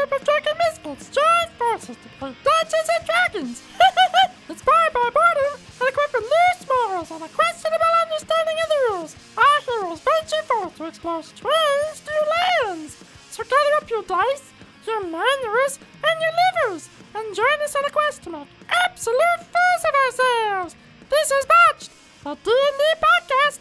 group of drunken misfits join forces to play Dungeons and Dragons. Inspired by boredom and equipped with loose morals and a questionable understanding of the rules, our heroes venture forth to explore strange new lands. So gather up your dice, your manuals, and your livers, and join us on a quest to make absolute fools of ourselves. This is Botched, the D&D podcast.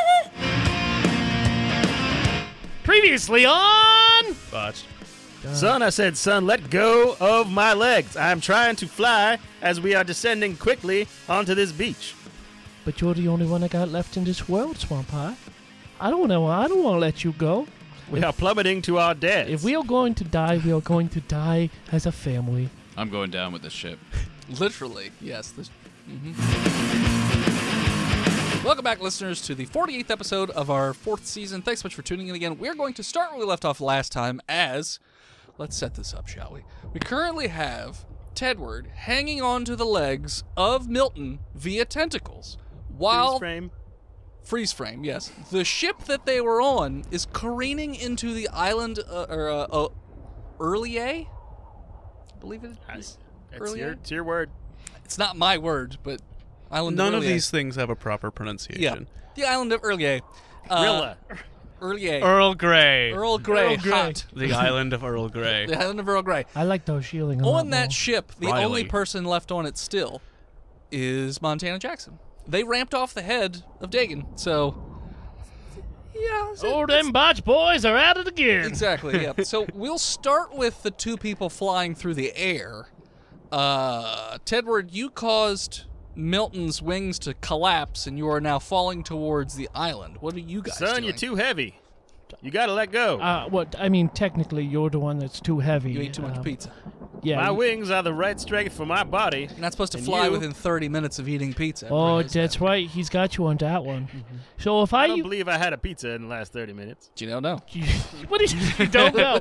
Previously on... Botched. Son, I said, son, let go of my legs. I'm trying to fly as we are descending quickly onto this beach. But you're the only one I got left in this world, Swamp Pie. I don't want to let you go. We are plummeting to our deaths. If we are going to die, we are going to die as a family. I'm going down with the ship. Literally, yes. Welcome back, listeners, to the 48th episode of our 4th season. Thanks so much for tuning in again. We're going to start where we left off last time as... Let's set this up, shall we? We currently have Tedward hanging on to the legs of Milton via tentacles. While... Freeze frame, yes. The ship that they were on is careening into the island, Earlier? I believe it is. It's your word. It's not my word, but island None of of these things have a proper pronunciation. Yeah, the island of Earlier. Rilla. Earlier. Earl Grey. Earl Grey. Earl Grey. Hot. The island of Earl Grey. The island of Earl Grey. I like those shielding a lot On that more. ship, the Riley. only person left on it still is Montana Jackson. They ramped off the head of Dagon, so... Yeah. Oh, them Botch boys are at it again. Exactly, yeah. So we'll start with the two people flying through the air. Tedward, you caused Milton's wings to collapse, and you are now falling towards the island. What are you guys Son, doing? you're too heavy. You gotta let go. I mean, technically, you're the one that's too heavy. You ate too much pizza. Yeah. My wings are the right strength for my body. You're not supposed to And fly you? within 30 minutes of eating pizza. Oh, Everybody knows that's that. right. He's got you on that one. So if I I... don't believe I had a pizza in the last 30 minutes. Do you know? What is you don't know.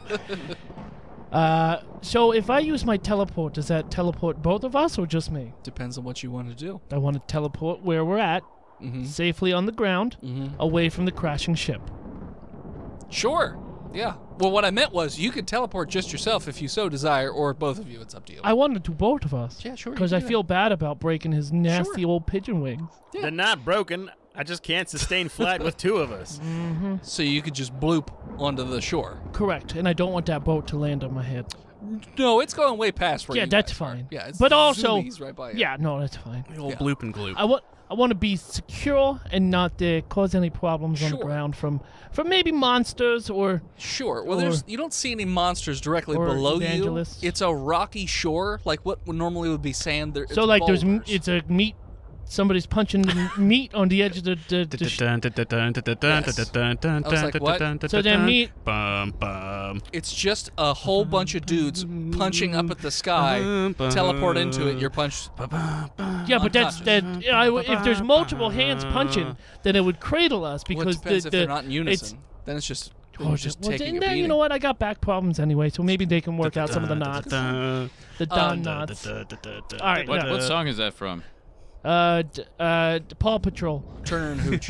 So if I use my teleport, does that teleport both of us or just me? Depends on what you want to do. I want to teleport where we're at, safely on the ground, away from the crashing ship. Sure. Yeah. Well, what I meant was you could teleport just yourself if you so desire, or both of you. It's up to you. I want to do both of us. Yeah, sure, you Because can I do feel bad about breaking his nasty old pigeon wings. Yeah. They're not broken. I just can't sustain flight with two of us. So you could just bloop onto the shore. Correct. And I don't want that boat to land on my head. No, it's going way past where Yeah, you that's guys are. fine. Yeah, it's But also... zoomies right by you. Yeah, no, that's fine. The old Yeah. bloop and gloop. I want to be secure and not cause any problems on the Sure. ground from maybe monsters or... Sure. Well, Or- you don't see any monsters directly or below evangelists. you. It's a rocky shore, like what normally would be sand. There, So it's like boulders. it's a meat... Somebody's punching the meat on the edge of the So then meat... It's just a whole bunch of dudes punching up at the sky. Teleport into it. You're punched. Yeah, but that's that. If there's multiple hands punching, then it would cradle us Well, it because depends if they're not in it's- unison. Then it's just taking a then, beating. you know what? I got back problems anyway, so maybe they can work out some of the knots. The Don knots. All right. What yeah. song is that from? Paw Patrol. Turner and Hooch.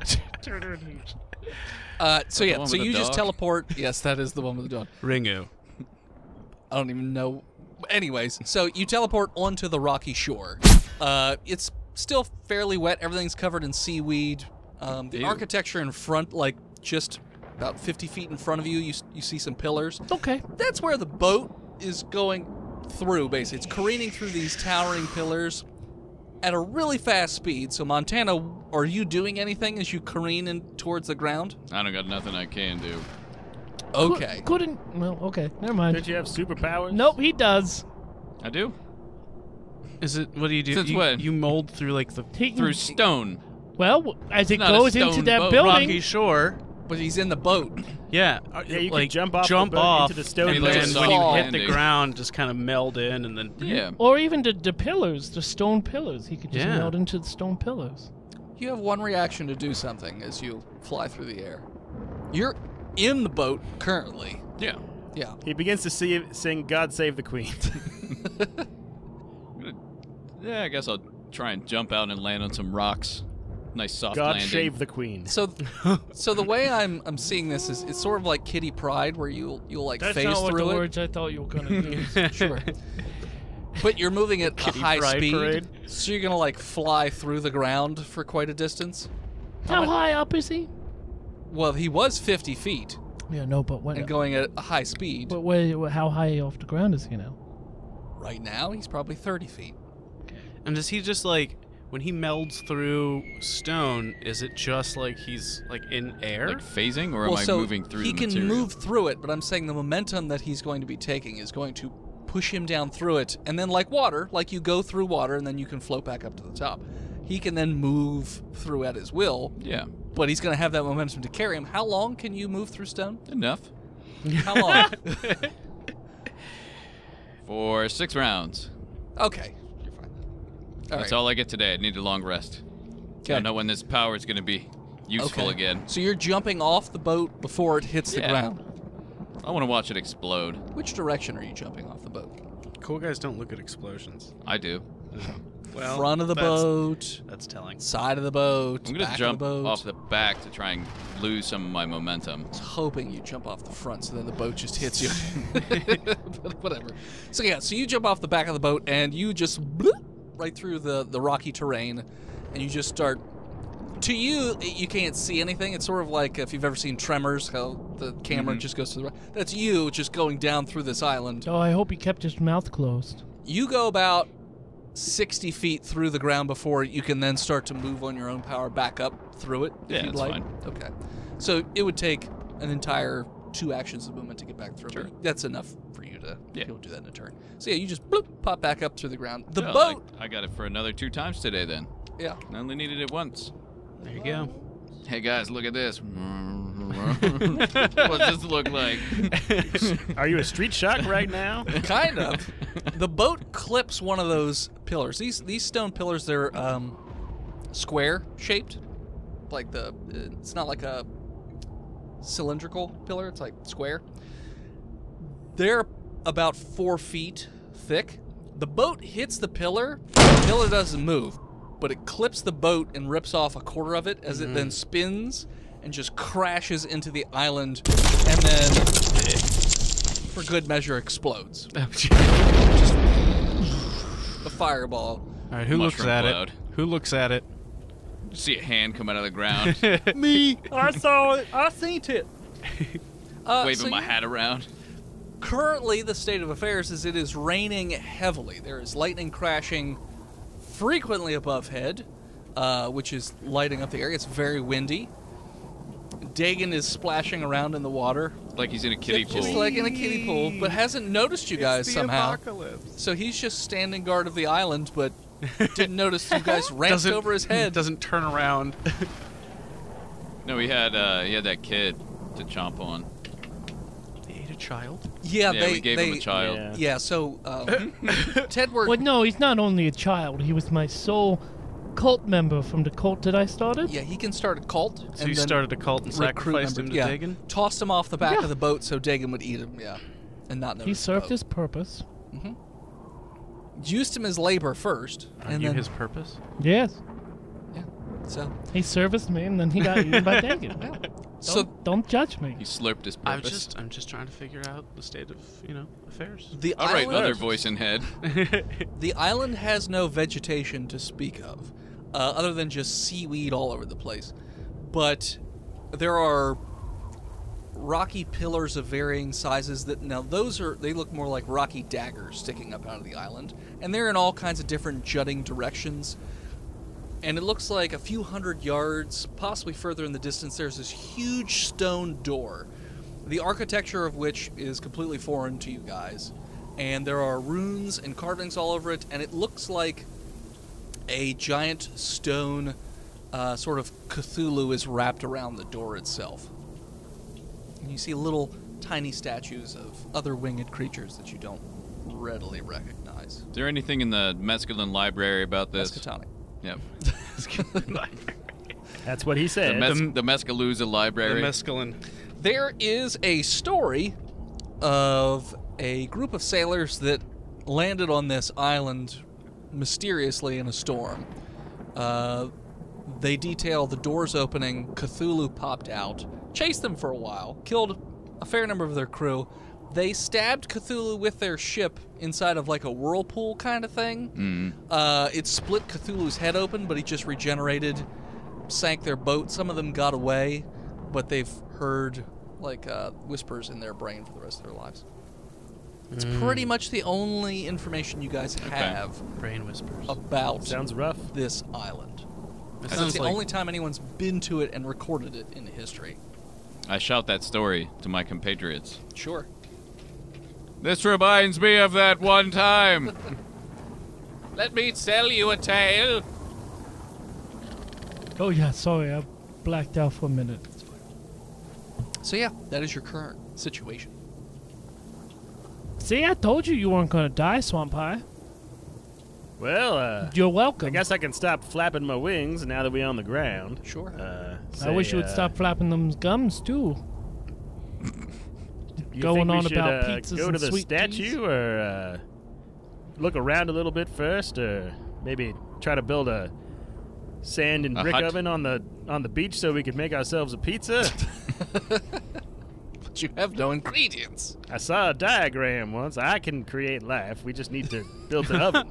So yeah, one so with the you just dog? teleport. Yes, that is the one with the dog. Ringu. I don't even know. Anyways, so you teleport onto the rocky shore. It's still fairly wet. Everything's covered in seaweed. The Ew. architecture in front, like just about 50 feet in front of you, you see some pillars. Okay. That's where the boat is going through, basically. It's careening through these towering pillars at a really fast speed. So, Montana, are you doing anything as you careen in towards the ground? I don't got nothing I can do. Okay. Couldn't. Well, okay. Never mind. Don't you have superpowers? Nope, he does. I do? Is it? What do you do? Since you, when? You mold through like the He can- Through stone. Well, as it not a goes into stone that boat. building, rocky shore. But he's in the boat. Yeah, Yeah, you like can jump off the boat off, into the stone and Maybe like then a when you soft hit the landing. ground, just kind of meld in, and then Yeah. or even the pillars, the stone pillars, he could just Yeah. meld into the stone pillars. You have one reaction to do something as you fly through the air. You're in the boat currently. Yeah. Yeah. He begins to sing God Save the Queen. Yeah, I guess I'll try and jump out and land on some rocks. Nice soft God landing. save the queen. So the way I'm seeing this is it's sort of like Kitty Pryde, where you'll like That's phase not what the through it. words I thought you were gonna use. Sure. But you're moving at a Kitty high Pryde speed, parade. so you're gonna like fly through the ground for quite a distance. How high up is he? Well, he was 50 feet Yeah, no, but what? and going at a high speed. But how high off the ground is he now? Right now, he's probably 30 feet. And does he just like when he melds through stone? Is it just like he's like in air? Like phasing, or am Well, I so moving through he the can material? move through it, but I'm saying the momentum that he's going to be taking is going to push him down through it, and then like water, like you go through water and then you can float back up to the top. He can then move through at his will, Yeah, but he's going to have that momentum to carry him. How long can you move through stone? enough. How long? For 6 rounds. Okay, you're fine. All That's right. all I get today. I need a long rest. I Okay. don't know when this power is going to be useful Okay. again. So you're jumping off the boat before it hits the Yeah. ground. I want to watch it explode. Which direction are you jumping off the boat? Cool guys don't look at explosions. I do. Well, Front of the that's- boat, That's telling. side of the boat, I'm going back to jump of the boat. off the back to try and lose some of my momentum. I was hoping you jump off the front, so then the boat just hits you. But whatever. So yeah, so you jump off the back of the boat and you just bloop right through the rocky terrain, and you just start. To you, you can't see anything. It's sort of like if you've ever seen Tremors, how the camera just goes to the right. That's you just going down through this island. Oh, I hope he kept his mouth closed. You go about 60 feet through the ground before you can then start to move on your own power back up through it, if Yeah, you'd that's like. fine. Okay. So it would take an entire 2 actions of movement to get back through. Sure. But that's enough for you to be Yeah. able to do that in a turn. So yeah, you just bloop, pop back up through the ground. The Yeah, boat, I got it for another 2 times today then. yeah. I only needed it once. There you go. Hey guys, look at this. What's this look like? Are you a street shock right now? Kind of. The boat clips one of those pillars. These stone pillars, they're square shaped. Like it's not like a cylindrical pillar. It's like square. They're about 4 feet thick. The boat hits the pillar. The pillar doesn't move, but it clips the boat and rips off a quarter of it as it then spins and just crashes into the island, and then, for good measure, explodes. Just a fireball. All right, who looks Mushroom at cloud. it? Who looks at it? You see a hand come out of the ground, Me, I saw it. I seen it. waving so my you- hat around. Currently, the state of affairs is it is raining heavily. There is lightning crashing frequently above head, which is lighting up the area. It's very windy. Dagon is splashing around in the water, Like he's in a kiddie just pool. like in a kiddie pool, but hasn't noticed you guys somehow. Apocalypse. So he's just standing guard of the island, but didn't notice you guys ramped over his head. Doesn't turn around. No, he had that kid to chomp on. They ate a child. Yeah, Yeah, they we gave him a child. Yeah. Yeah, so Tedward. Well, no, he's not only a child. He was my sole cult member from the cult that I started. Yeah, he can start a cult. So and you then started a cult and recruit sacrificed him members. to Yeah, Dagon? tossed him off the back Yeah. of the boat so Dagon would eat him. Yeah, and not notice. He the served boat. his purpose. Used him as labor first, Are and you then his purpose? Yes. so He serviced me and then he got eaten by Dagon. so Don't judge me. He slurped his purpose. I'm just trying to figure out the state of affairs. the All right, island. other voice in head. The island has no vegetation to speak of, other than just seaweed all over the place. But there are rocky pillars of varying sizes that now they look more like rocky daggers sticking up out of the island, and they're in all kinds of different jutting directions. And it looks like a few hundred yards, possibly further in the distance, there's this huge stone door, the architecture of which is completely foreign to you guys. And there are runes and carvings all over it, and it looks like a giant stone sort of Cthulhu is wrapped around the door itself. And you see little tiny statues of other winged creatures that you don't readily recognize. Is there anything in the Mescaline library about this? Miskatonic. Yep. That's what he The, said. the Mescalooza The library. mescaline. There is a story of a group of sailors that landed on this island mysteriously in a storm. They detail the doors opening, Cthulhu popped out, chased them for a while, killed a fair number of their crew. They stabbed Cthulhu with their ship inside of like a whirlpool kind of thing. It split Cthulhu's head open, but he just regenerated, sank their boat. Some of them got away, but they've heard like whispers in their brain for the rest of their lives. It's pretty much the only information you guys have Brain whispers. about Sounds rough. this island. It That's sounds the like only time anyone's been to it and recorded it in history. I shout that story to my compatriots. Sure. This reminds me of that one time. Let me tell you a tale. Oh yeah, sorry, I blacked out for a minute. So yeah, that is your current situation. See, I told you weren't gonna die, Swamp Pie. Well, You're welcome. I guess I can stop flapping my wings now that we're on the ground. Sure. I wish you would stop flapping them gums too. You going think we on should, about pizzas go and to the sweet statue teas? or look around a little bit first, or maybe try to build a sand and A brick hut? oven on the beach so we could make ourselves a pizza. But you have no ingredients. I saw a diagram once. I can create life. We just need to build the oven.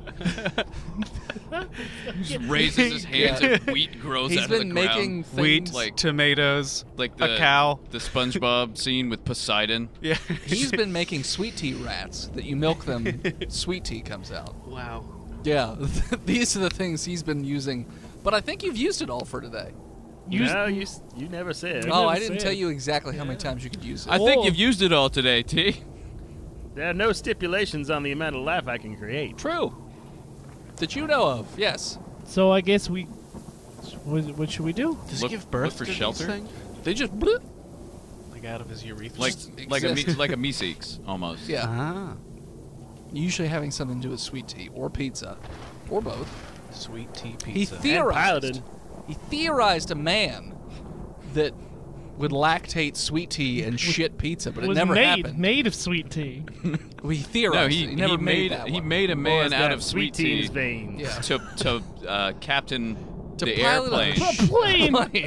He just raises his hands and wheat grows He's out of the been ground. making wheat, things like- tomatoes, Like the a cow. The SpongeBob scene with Poseidon. Yeah. He's been making sweet tea rats that you milk them, sweet tea comes out. Wow. Yeah, these are the things he's been using. But I think you've used it all for today. No, you never said. Oh, I never didn't said. tell you exactly how many times you could use it. I think Oh. you've used it all today, T. There are no stipulations on the amount of life I can create. True. That you know of, yes. So I guess we. What should we do? Does Look- he give birth look for to these shelter? things? They just bloop. Like out of his urethra? Like exist. like a Meeseeks, almost. Yeah. Ah. Usually having something to do with sweet tea or pizza or both. Sweet tea He pizza. piloted. theorized a man that would lactate sweet tea and shit pizza, but it was never made happened. made of sweet tea. We No, theorized. he it. He never made that he one. made a Boy's man out got of sweet tea in his veins. Yeah. to captain To the pilot a airplane. Plane.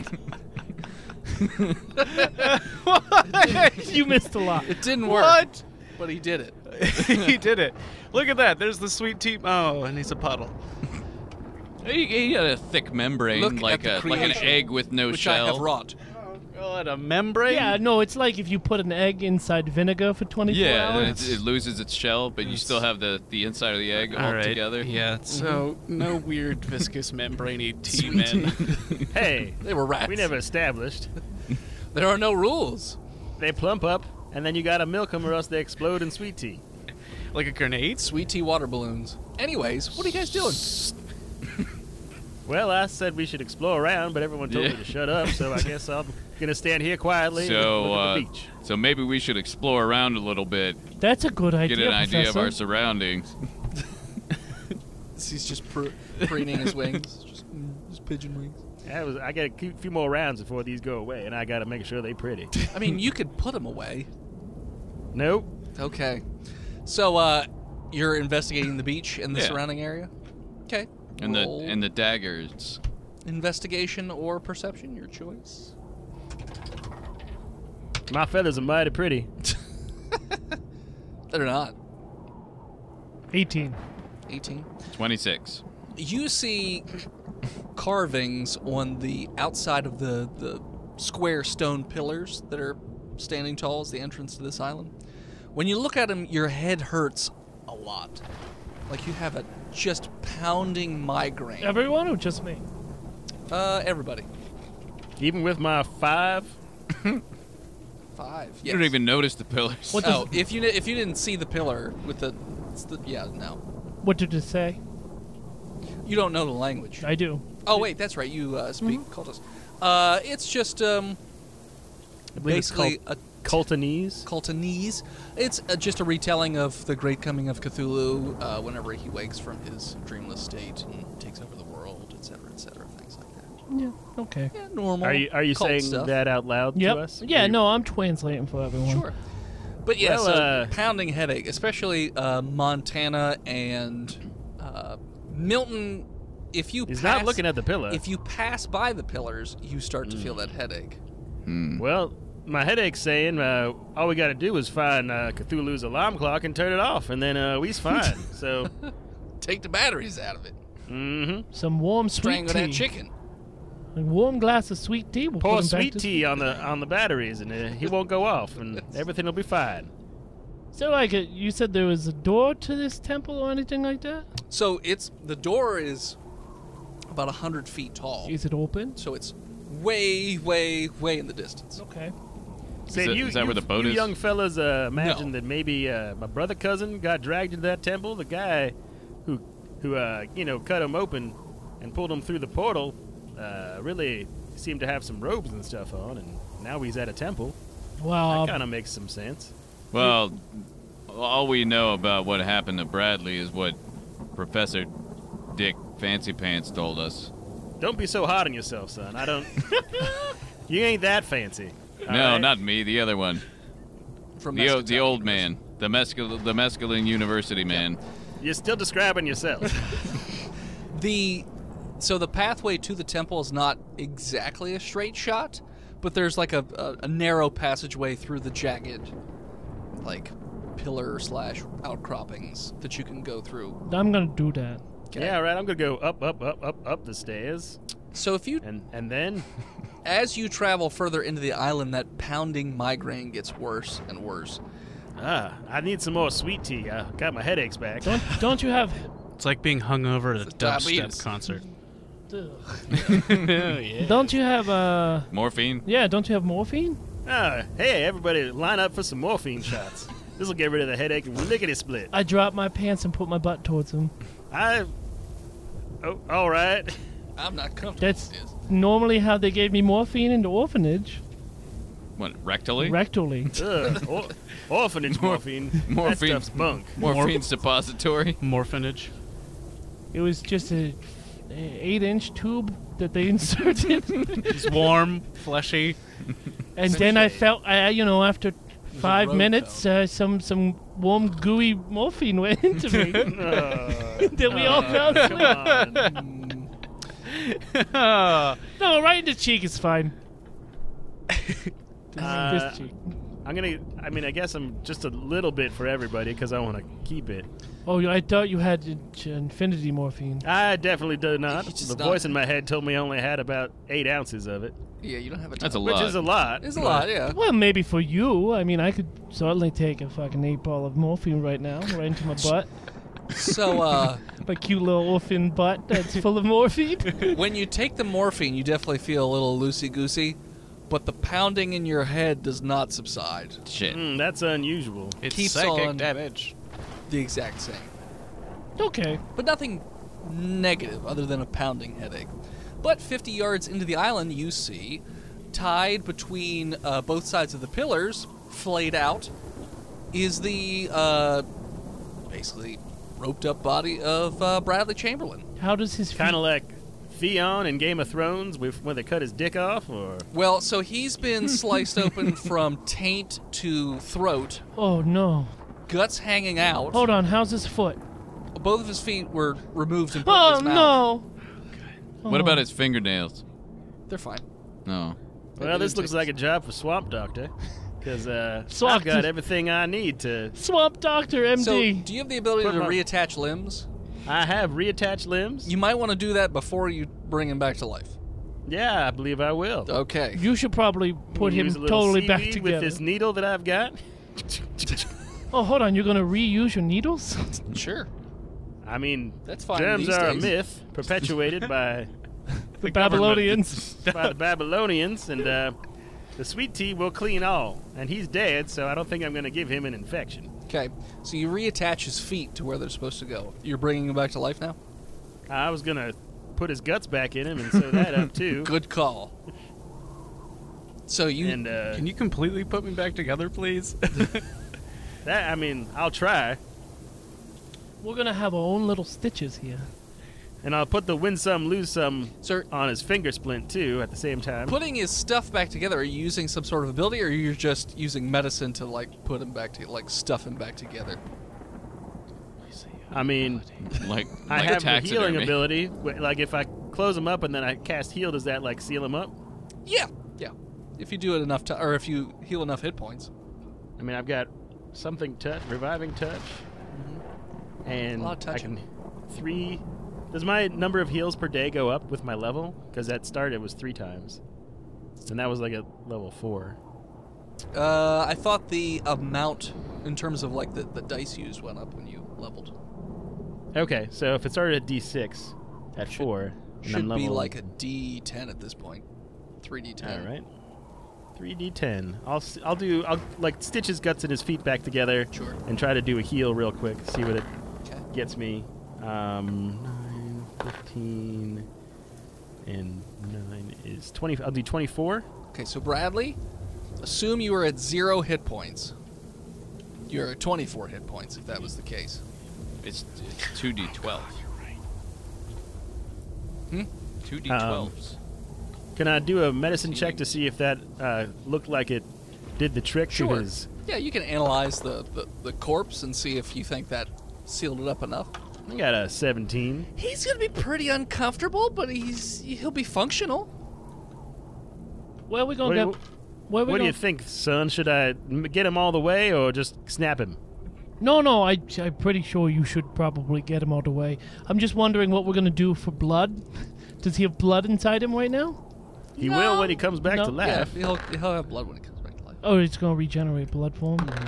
You missed a lot. It didn't work. What? But he did it. He did it. Look at that. There's the sweet tea. Oh, and he's a puddle. He had a thick membrane, Look like at the like an creation, egg with no which shell. I have wrought. God, a membrane? Yeah, no, it's like if you put an egg inside vinegar for 24 Yeah, and hours. it loses its shell, but you still have the inside of the egg all right. together. Yeah, so no weird viscous membraney tea, Sweet men. Hey, They were rats. we never established. There are no rules. They plump up, and then you gotta milk them or else they explode in sweet tea. Like a grenade? Sweet tea water balloons. Anyways, what are you guys doing? Well, I said we should explore around, but everyone told me Yeah. to shut up, so I guess I'm gonna stand here quietly and So, look at the beach. so maybe we should explore around a little bit, That's a good idea, get an idea of Professor. our surroundings. He's just preening his wings. Just pigeon wings. I got a few more rounds before these go away, and I gotta make sure they're pretty. I mean, you could put them away. Nope. Okay. So, you're investigating the beach and the Yeah. surrounding area? Okay. And Roll the daggers. investigation or perception, your choice. My feathers are mighty pretty. They're not. 18. 18. 26. You see carvings on the outside of the square stone pillars that are standing tall as the entrance to this island. When you look at them, your head hurts a lot. Like you have a just pounding migraine. Everyone or just me? Everybody. Even with my 5. 5. You Yes. don't even notice the pillars. What Oh, if you didn't see the pillar with no. What did it say? You don't know the language. I do. Oh wait, that's right. You speak cultist. It's just I believe it's basically a Coltonese. Cultanese. It's just a retelling of the Great Coming of Cthulhu whenever he wakes from his dreamless state and takes over the world, etc., things like that. Yeah. Okay. Yeah, normal. Are you cult saying stuff. that out loud Yep. to us? Yeah, Are you- no, I'm translating for everyone. Sure. But yeah, Well, so pounding headache, especially Montana and Milton if you He's pass, not looking at the pillar. If you pass by the pillars, you start to feel that headache. Well, my headache's saying all we got to do is find Cthulhu's alarm clock and turn it off, and then we's fine. So, Take the batteries out of it. Some warm sweet Strangle tea. that chicken. A warm glass of sweet tea. Will pour put him back sweet to tea on the batteries, and he won't go off, and everything will be fine. So, like, you said there was a door to this temple or anything like that? So the door is about 100 feet tall. Is it open? So it's way, way, way in the distance. Okay. Say, Is that where the boat you is? young fellas imagine No. that maybe my brother cousin got dragged into that temple? The guy who cut him open and pulled him through the portal really seemed to have some robes and stuff on, and now he's at a temple. Well, That kind of makes some sense. Well, all we know about what happened to Bradley is what Professor Dick Fancy Pants told us. Don't be so hard on yourself, son. I don't. You ain't that fancy. all No, right? not me. The other one. From The Mesquite old University. man. The Mescaline University man. You're still describing yourself. So the pathway to the temple is not exactly a straight shot, but there's like a narrow passageway through the jagged, like, pillar / outcroppings that you can go through. I'm gonna do that. Yeah, right. I'm gonna go up the stairs, So if you, and then as you travel further into the island, that pounding migraine gets worse and worse. I need some more sweet tea. I got my headaches back. Don't you have? It's like being hungover at a diabetes. dubstep concert. Don't you have Morphine? Yeah, don't you have morphine? Hey, everybody, line up for some morphine shots. This will get rid of the headache and lickety split. I dropped my pants and put my butt towards him. Oh, all right. I'm not comfortable That's with this. normally how they gave me morphine in the orphanage. What, rectally? Rectally. Ugh, orphanage morphine. Morphine. That stuff's bunk. Morphine suppository? Morphinage. It was just a 8-inch tube that they inserted. It's warm, fleshy. And then I felt, after 5 road minutes, some warm, gooey morphine went into me. Then we all fell asleep. Come on. No, right in the cheek is fine. Uh, This cheek. I guess I'm just a little bit for everybody because I want to keep it. Oh, I thought you had infinity morphine. I definitely do not. It's just The not- voice in my head told me I only had about 8 ounces of it, Yeah, you don't have a ton. That's a which lot. is a lot. It's a lot, yeah. Well, maybe for you. I mean, I could certainly take a fucking 8-ball of morphine right now, right into my butt. So, My cute little orphan butt that's full of morphine. when you take the morphine, you definitely feel a little loosey-goosey, but the pounding in your head does not subside. Shit. That's unusual. It's Keeps psychic on- damage. The exact same. Okay. But nothing negative other than a pounding headache. But 50 yards into the island, you see, tied between both sides of the pillars, flayed out, is the basically roped up body of Bradley Chamberlain. How does his feet... Kind of like Theon in Game of Thrones when they cut his dick off, or Well, so he's been sliced open from taint to throat, Oh, no. guts hanging out. Hold on, how's his foot? Both of his feet were removed and put in Oh, his mouth. no. What Oh. about his fingernails? They're fine. No. well, this looks like a job for Swamp Doctor, because Swamp I've got Doctor. everything I need to. Swamp Doctor, MD. So, do you have the ability Put to him up. reattach limbs? I have reattached limbs. You might want to do that before you bring him back to life. Yeah, I believe I will. Okay. You should probably put him Use a little totally back seaweed together. with this needle that I've got. Oh, hold on, you're going to reuse your needles? Sure. I mean, That's fine germs these are days. a myth perpetuated by The Babylonians. by the Babylonians, and the sweet tea will clean all. And he's dead, so I don't think I'm going to give him an infection. Okay. So you reattach his feet to where they're supposed to go. You're bringing him back to life now? I was going to put his guts back in him and sew that up too. Good call. So you And Can you completely put me back together, please? I'll try. We're going to have our own little stitches here. And I'll put the win some, lose some Sir, on his finger splint too at the same time. putting his stuff back together, are you using some sort of ability, or you're just using medicine to, like, put him back to, like, stuff him back together? I mean, Like, I like have the healing taxidermy. ability. Like, if I close him up and then I cast heal, does that, like, seal him up? Yeah. If you do it enough or if you heal enough hit points. I mean, I've got something touch, reviving touch, and A lot of I touching. can 3. Does my number of heals per day go up with my level? Because at start it was 3 times, and that was like a level 4. I thought the amount in terms of like the dice used went up when you leveled. Okay, so if it started at D6 at 4, and Should I'm be level, like a D10 at this point. 3D10. all right, 3D10. I'll like stitch his guts and his feet back together, Sure. and try to do a heal real quick. See what it Okay. gets me. 9, 15, and 9 is 20. I'll do 24. Okay, so Bradley, assume you were at 0 hit points. You're at 24 hit points if that was the case. It's 2d12. Hmm? 2d12s. Can I do a medicine check to see if that looked like it did the trick to Sure. his? Yeah, you can analyze the corpse and see if you think that sealed it up enough. I got a 17. He's gonna be pretty uncomfortable, but he'll be functional. Where are we What, going to get? Where are we what do going? you think, son? Should I get him all the way or just snap him? No, I'm pretty sure you should probably get him all the way. I'm just wondering what we're going to do for blood. Does he have blood inside him right now? He will when he comes back No. to laugh. Yeah, he'll have blood when he comes back to life. Oh, it's going to regenerate blood for him?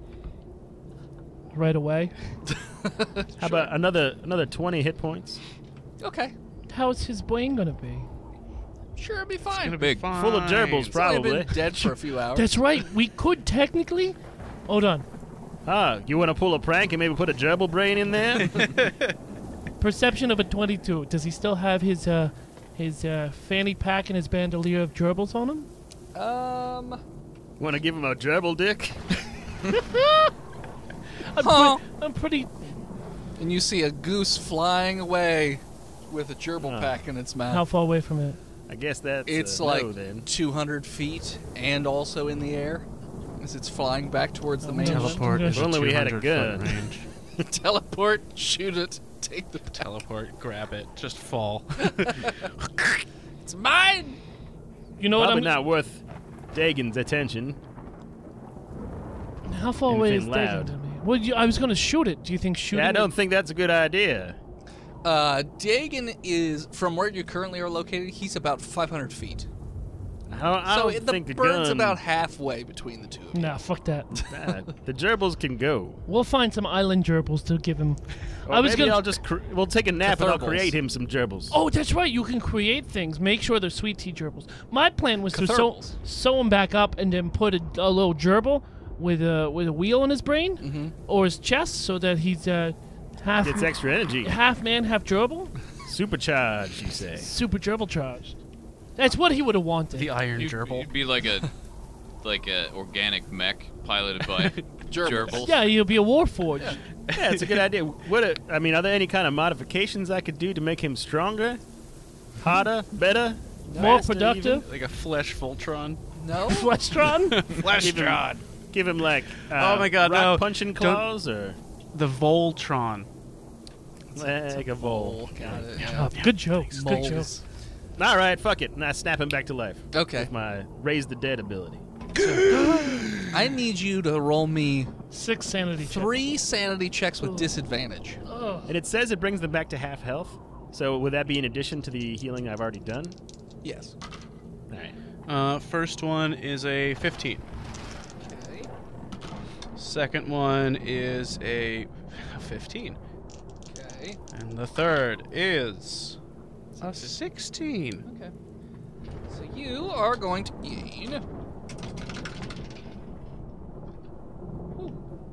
Right away? How about another 20 hit points? Okay, How's his brain going to be? sure, it'll be fine. Gonna Big. be fine. Full of gerbils, He's only probably. been dead for a few hours. That's right. We could technically... Hold on. You want to pull a prank and maybe put a gerbil brain in there? Perception of a 22. Does he still have his fanny pack and his bandolier of gerbils on him? Want to give him a gerbil dick? I'm pretty... And you see a goose flying away with a gerbil pack in its mouth. How far away from it? I guess that's It's no, like then. 200 feet and also in the air as it's flying back towards the main Teleport If is a only we had a 200-foot gun. range. Teleport, shoot it, take the Teleport, grab it, just fall. It's mine! You know what Probably I'm... not worth Dagon's attention. How far away is Anything Dagon loud. to me? Well, I was going to shoot it. Do you think shooting Yeah, I don't it... think that's a good idea. Dagon is, from where you currently are located, he's about 500 feet. I So don't the think the bird's gun. about halfway between the two of you. Nah, fuck that. The gerbils can go. We'll find some island gerbils to give him. Or I was maybe gonna. I'll just we'll take a nap and I'll Catharbles. create him some gerbils. Oh, that's right. You can create things. Make sure they're sweet tea gerbils. My plan was to Catharbles. sew him back up and then put a little gerbil with a wheel in his brain or his chest, so that he's half Gets extra energy. half man, half gerbil. Supercharged, you say? Super gerbil charged. That's what he would have wanted. The Iron You'd Gerbil. be like a organic mech piloted by Gerbils. gerbils. Yeah, he'll be a warforged. Yeah, it's a good idea. I mean, are there any kind of modifications I could do to make him stronger, harder, better, More faster productive. Like a flesh Voltron. No? Flestron. Fleshtron. even? Give him like Oh my God, rock no. punching Don't- claws or The Voltron. like a vole. Got it, Oh, yeah. good jokes. Good jokes. Moles. All right, fuck it. And I snap him back to life Okay. with my raise the dead ability. I need you to roll me 6 sanity checks. 3 sanity checks with disadvantage. Oh. And it says it brings them back to half health. So would that be in addition to the healing I've already done? Yes. All right. First one is a 15. Okay. Second one is a 15. Okay. And the third is a 16. Okay. So you are going to gain. Ooh,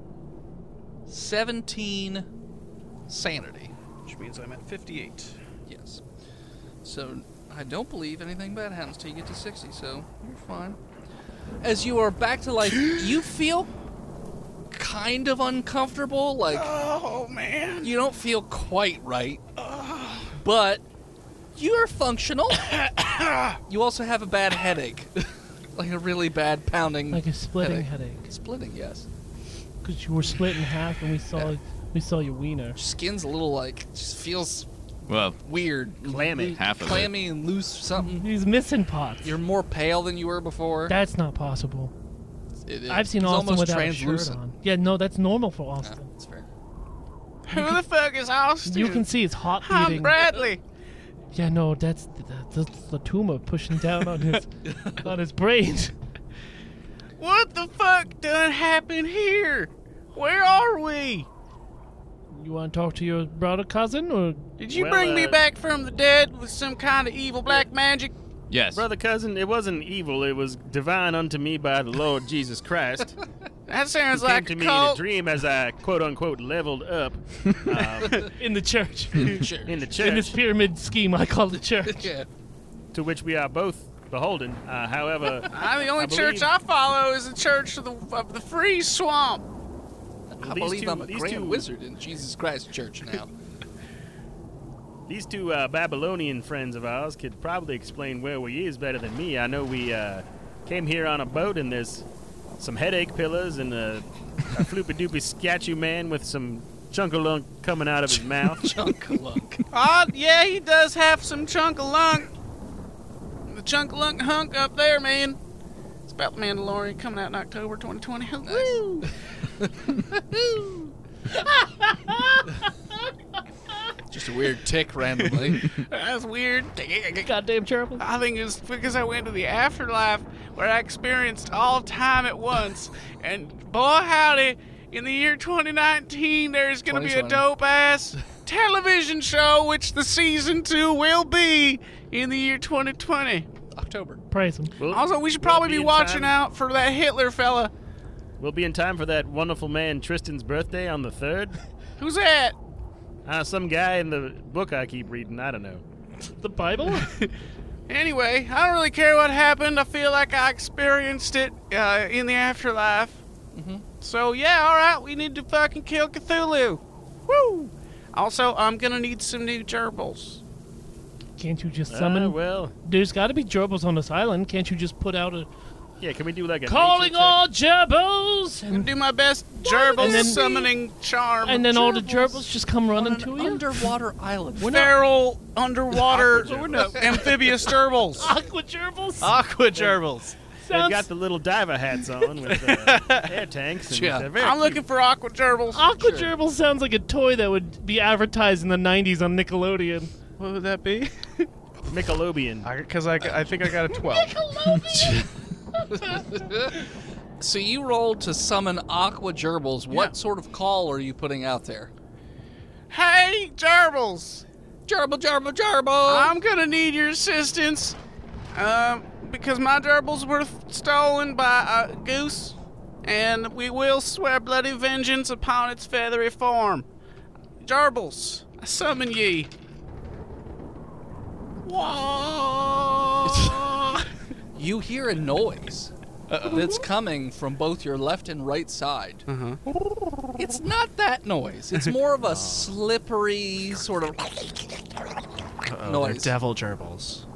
17 sanity. Which means I'm at 58. Yes. So I don't believe anything bad happens till you get to 60, so you're fine. As you are back to life, you feel kind of uncomfortable. Like, Oh, man. you don't feel quite right. But you're functional. You also have a bad headache. Like a really bad pounding Like a splitting headache. Splitting, yes. Because you were split in half and we saw We saw your wiener. Your skin's a little like just feels Well, weird, Clammy. Half of it. clammy and loose or something. He's missing parts. You're more pale than you were before. That's not possible. I've seen He's Austin almost without a shirt translucent. on. Yeah, no, that's normal for Yeah, Austin. that's fair. Who the fuck is Austin? You can see his heart I'm beating. Bradley. Yeah, no, that's the tumor pushing down on his on his brain. What the fuck done happened here? Where are we? You want to talk to your brother cousin, or Did you Well, bring me back from the dead with some kind of evil black magic? yes. Brother cousin, it wasn't evil. It was divine unto me by the Lord Jesus Christ. That sounds Who like came a to me in a cult. dream as I quote unquote leveled up in the church? Sure. in the In this church, pyramid scheme, I call the church. Yeah. to which we are both beholden. However, The only I church believe- I follow is the Church of the Free Swamp. I these believe two- I'm a these grand two- wizard in Jesus Christ Church now. these two Babylonian friends of ours could probably explain where we is better than me. I know we came here on a boat and there's some headache pillars and a floopy-doopy statue man with some chunkalunk coming out of his mouth. Chunk-a-lunk. Yeah, he does have some chunk-a-lunk. The chunk-a-lunk hunk up there, man. It's about the Mandalorian coming out in October 2020. Woo! Just a weird tick randomly. That's weird. Goddamn gerbil. I think it's because I went to the afterlife where I experienced all time at once. And boy, howdy, in the year 2019, there's going to be a 2020. dope-ass television show, which the season 2 will be in the year 2020. October. Praise him. Also, we should probably be in watching time. out for that Hitler fella. We'll be in time for that wonderful man Tristan's birthday on the 3rd. Who's that? Some guy in the book I keep reading. I don't know. The Bible? Anyway, I don't really care what happened. I feel like I experienced it in the afterlife. So, yeah, alright, we need to fucking kill Cthulhu. Woo! Also, I'm gonna need some new gerbils. Can't you just summon? Well, There's got to be gerbils on this island. Can't you just put out a yeah, can we do like a calling nature check? all gerbils? I'm gonna do my best gerbil And then- summoning charm. And then all the Gerbils gerbils just come On running an to you? underwater island. feral underwater Aqua gerbils. amphibious gerbils. Aqua gerbils? Aqua gerbils. They've Sounds- got the little diver hats on with air tanks. And Yeah. they're very I'm cute. looking for aqua gerbils. Aqua gerbil sounds like a toy that would be advertised in the 90s on Nickelodeon. What would that be? Nickelodeon. Because I think I got a 12. So you rolled to summon aqua gerbils. What Yeah. sort of call are you putting out there? Hey, gerbils! Gerbil, gerbil, gerbil! I'm gonna need your assistance. Because my gerbils were stolen by a goose, and we will swear bloody vengeance upon its feathery form. Gerbils, I summon ye. Whoa! You hear a noise that's coming from both your left and right side. It's not that noise. It's more of a slippery sort of They're noise. devil gerbils.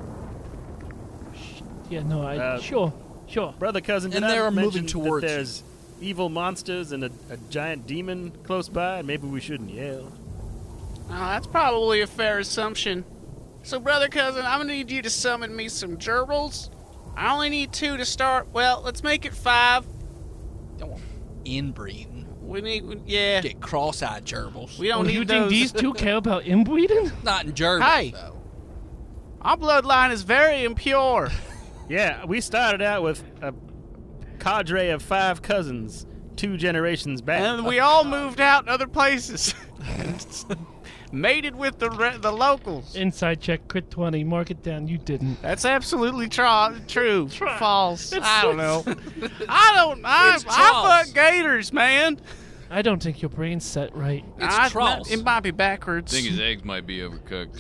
Yeah, no, Uh, sure. Brother cousin, did And I they're mention moving towards that you. there's evil monsters and a giant demon close by? And maybe we shouldn't yell. That's probably a fair assumption. So, brother cousin, I'm gonna need you to summon me some gerbils. I only need 2 to start. Well, let's make it 5. Inbreeding. We need, yeah. Get cross-eyed gerbils. We don't Oh, you need think those. these two care about inbreeding? Not in gerbils, Hey. though. Our bloodline is very impure. Yeah, we started out with a cadre of 5 cousins 2 generations back. And we all moved out other places. Mated with the locals. Inside check, crit 20, mark it down. You didn't. That's absolutely true. False. It's I don't so- know. I It's Charles. fuck gators, man. I don't think your brain's set right. It's Trolls. It might be backwards. I think his eggs might be overcooked.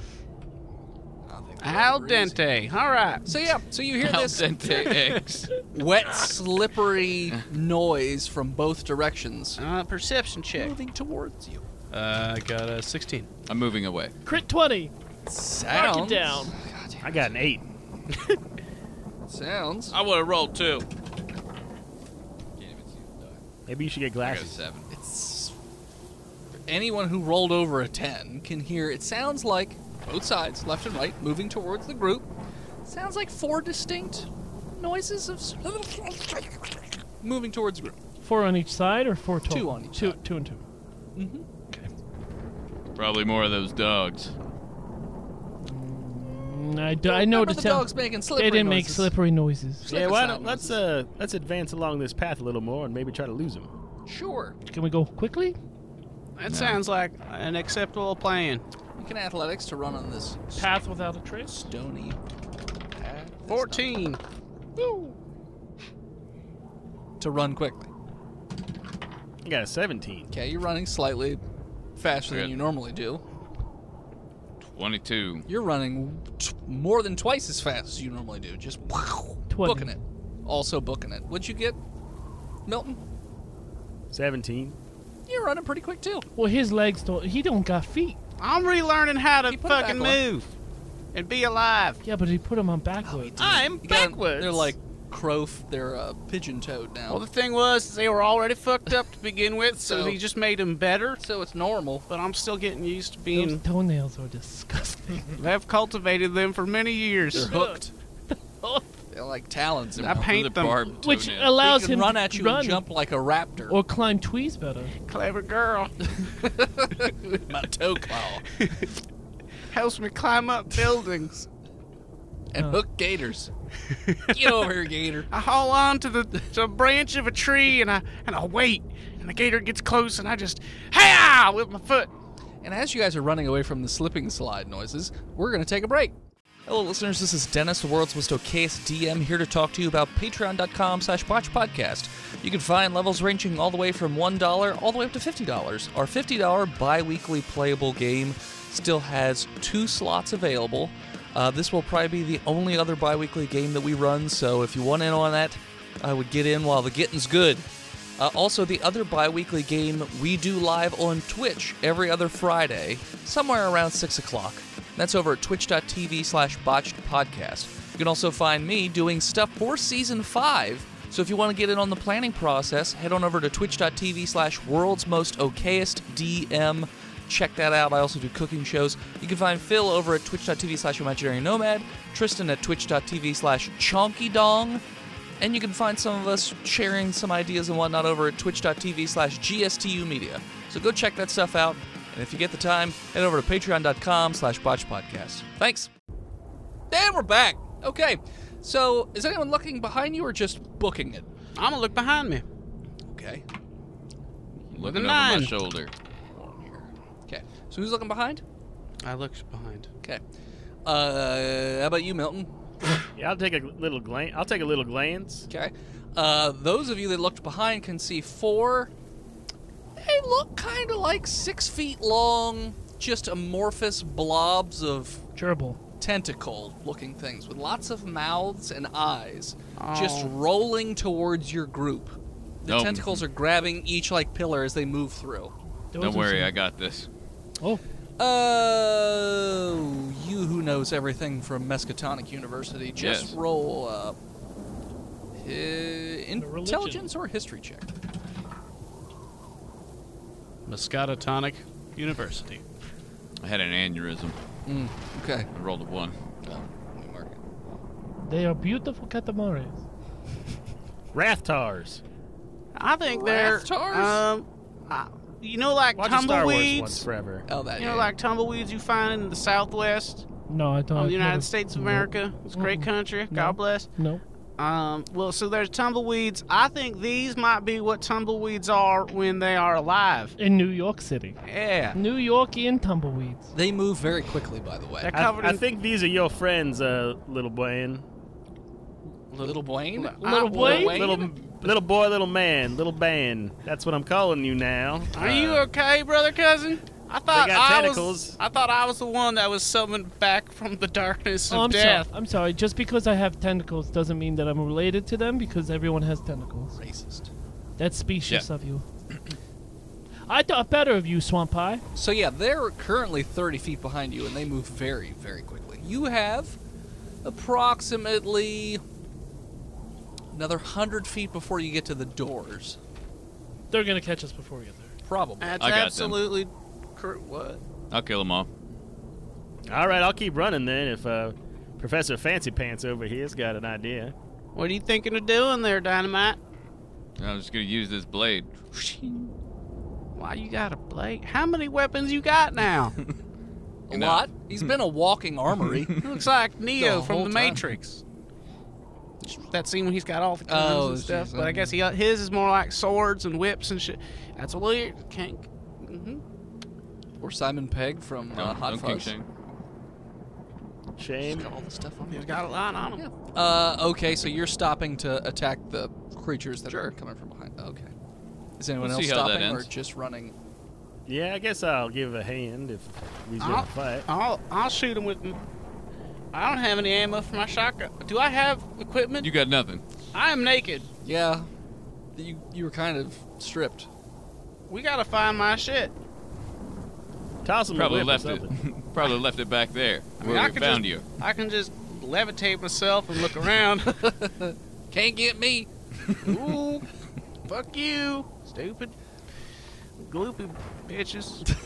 Al dente. All right. So yeah, so you hear Al this dente eggs. wet, slippery noise from both directions Perception check. moving towards you. I got a 16. I'm moving away. Crit 20. Sounds. Mark it down. I got an 8. Sounds. I would have rolled 2. Maybe you should get I got a glasses. 7. It's anyone who rolled over a 10 can hear, it sounds like both sides, left and right, moving towards the group. Sounds like 4 distinct noises of moving towards the group. 4 on each side or 4 total? 2 on each two, side. 2 and 2. Mm-hmm. Probably more of those dogs. I know the dogs making slippery they didn't make noises. slippery noises. Slip Yeah, and why slide don't let's advance along this path a little more and maybe try to lose him. Sure. Can we go quickly? That sounds like an acceptable plan. You can athletics to run on this Path without a trace. stony path. 14. To run quickly. You got a 17. Okay, you're running slightly faster than Good. you normally do. 22. You're running more than twice as fast as you normally do. Just 20. booking it. Also booking it. What'd you get, Milton? 17. You're running pretty quick too. Well, his legs don't. He don't got feet. I'm relearning how to He put it fucking back on. move and be alive. Yeah, but he put him on backwards. I'm You got 'em- backwards. They're like they're pigeon-toed now. Well, the thing was, they were already fucked up to begin with, so So- he just made them better. So it's normal. But I'm still getting used to Those being. toenails are disgusting. I've cultivated them for many years. They're hooked. They're like talons. I paint The them. barbed Which toenails. allows They can him run to at you run and jump like a raptor. or climb trees better. Clever girl. My toe claw. Helps me climb up buildings. And hook gators. Get over here, gator. I haul on to the branch of a tree and I wait. And the gator gets close and I just, hi with my foot. And as you guys are running away from the slipping slide noises, we're going to take a break. Hello, listeners. This is Dennis, the world's most okayest DM, here to talk to you about patreon.com/botchpodcast. You can find levels ranging all the way from $1 all the way up to $50. Our $50 bi-weekly playable game still has 2 slots available. This will probably be the only other bi-weekly game that we run, so if you want in on that, I would get in while the getting's good. Also, the other bi-weekly game we do live on Twitch every other Friday, somewhere around 6 o'clock. That's over at twitch.tv/botchedpodcast. You can also find me doing stuff for Season 5, so if you want to get in on the planning process, head on over to twitch.tv/worldsmostokayestdm. Check that out. I also do cooking shows. You can find Phil over at twitch.tv/imaginary-nomad, Tristan at twitch.tv/chonkydong, and you can find some of us sharing some ideas and whatnot over at twitch.tv/GSTU Media. So go check that stuff out, and if you get the time, head over to patreon.com/botchpodcast. Thanks. And we're back. Okay, so is anyone looking behind you or just booking it? I'm gonna look behind me. Okay. Looking over 9. my shoulder. Okay, so who's looking behind? I look behind. Okay. How about you, Milton? Yeah, I'll take a little glance. Okay. Those of you that looked behind can see 4. They look kind of like 6 feet long, just amorphous blobs of Gerbil. tentacle-looking things with lots of mouths and eyes, just Oh. rolling towards your group. The Nope. tentacles are grabbing each like pillar as they move through. Don't worry, I got this. Oh, You who knows everything from Miskatonic University, just Yes. roll intelligence or history check. Miskatonic University. I had an aneurysm. Okay. I rolled a 1. Oh, let me mark it. they are beautiful catamaras. Rathtars. I think they're Rathtars? You know, like Watch a Star Wars once tumbleweeds. forever. Oh, that. You know, like tumbleweeds you find in the Southwest No, I don't. of the United never- States of no. America. It's a great country. God bless. No. Well, so there's tumbleweeds. I think these might be what tumbleweeds are when they are alive. In New York City. Yeah. New York and tumbleweeds. They move very quickly, by the way. They're covered I in think these are your friends, little Blaine. Little Wayne? Little Wayne? Little boy, little man, little band. That's what I'm calling you now. Are you okay, brother cousin? I thought got I tentacles. was the one that was summoned back from the darkness of Oh, I'm death. sorry. I'm sorry. Just because I have tentacles doesn't mean that I'm related to them because everyone has tentacles. Racist. That's specious Yeah. of you. I thought better of you, Swamp Pie. So yeah, they're currently 30 feet behind you, and they move very, very quickly. You have approximately another 100 feet before you get to the doors. They're gonna catch us before we get there. Probably. That's I got them. absolutely what? I'll kill them all. All right, I'll keep running then if Professor Fancy Pants over here's got an idea. What are you thinking of doing there, Dynamite? I'm just gonna use this blade. Why you got a blade? How many weapons you got now? A lot. He's been a walking armory. He looks like Neo The from whole The time. Matrix. That scene when he's got all the guns Oh, and stuff, jeez, but I guess his is more like swords and whips and shit. That's weird. Can't. Or Simon Pegg from Hot Don't King Fuzz. Shane. Shame. Got all the stuff on He's him. got a line on him. Okay, so you're stopping to attack the creatures that are coming from behind. Okay. Is anyone We'll else see how that stopping or ends. just running? Yeah, I guess I'll give a hand if we I'll, gonna fight. I'll shoot him with. I don't have any ammo for my shotgun. Do I have equipment? You got nothing. I am naked. Yeah. You were kind of stripped. We gotta find my shit. Toss him Probably a whip left or it. something. Probably left it back there I mean, where I we could found just- you. I can just levitate myself and look around. Can't get me. Ooh, fuck you, stupid, gloopy bitches.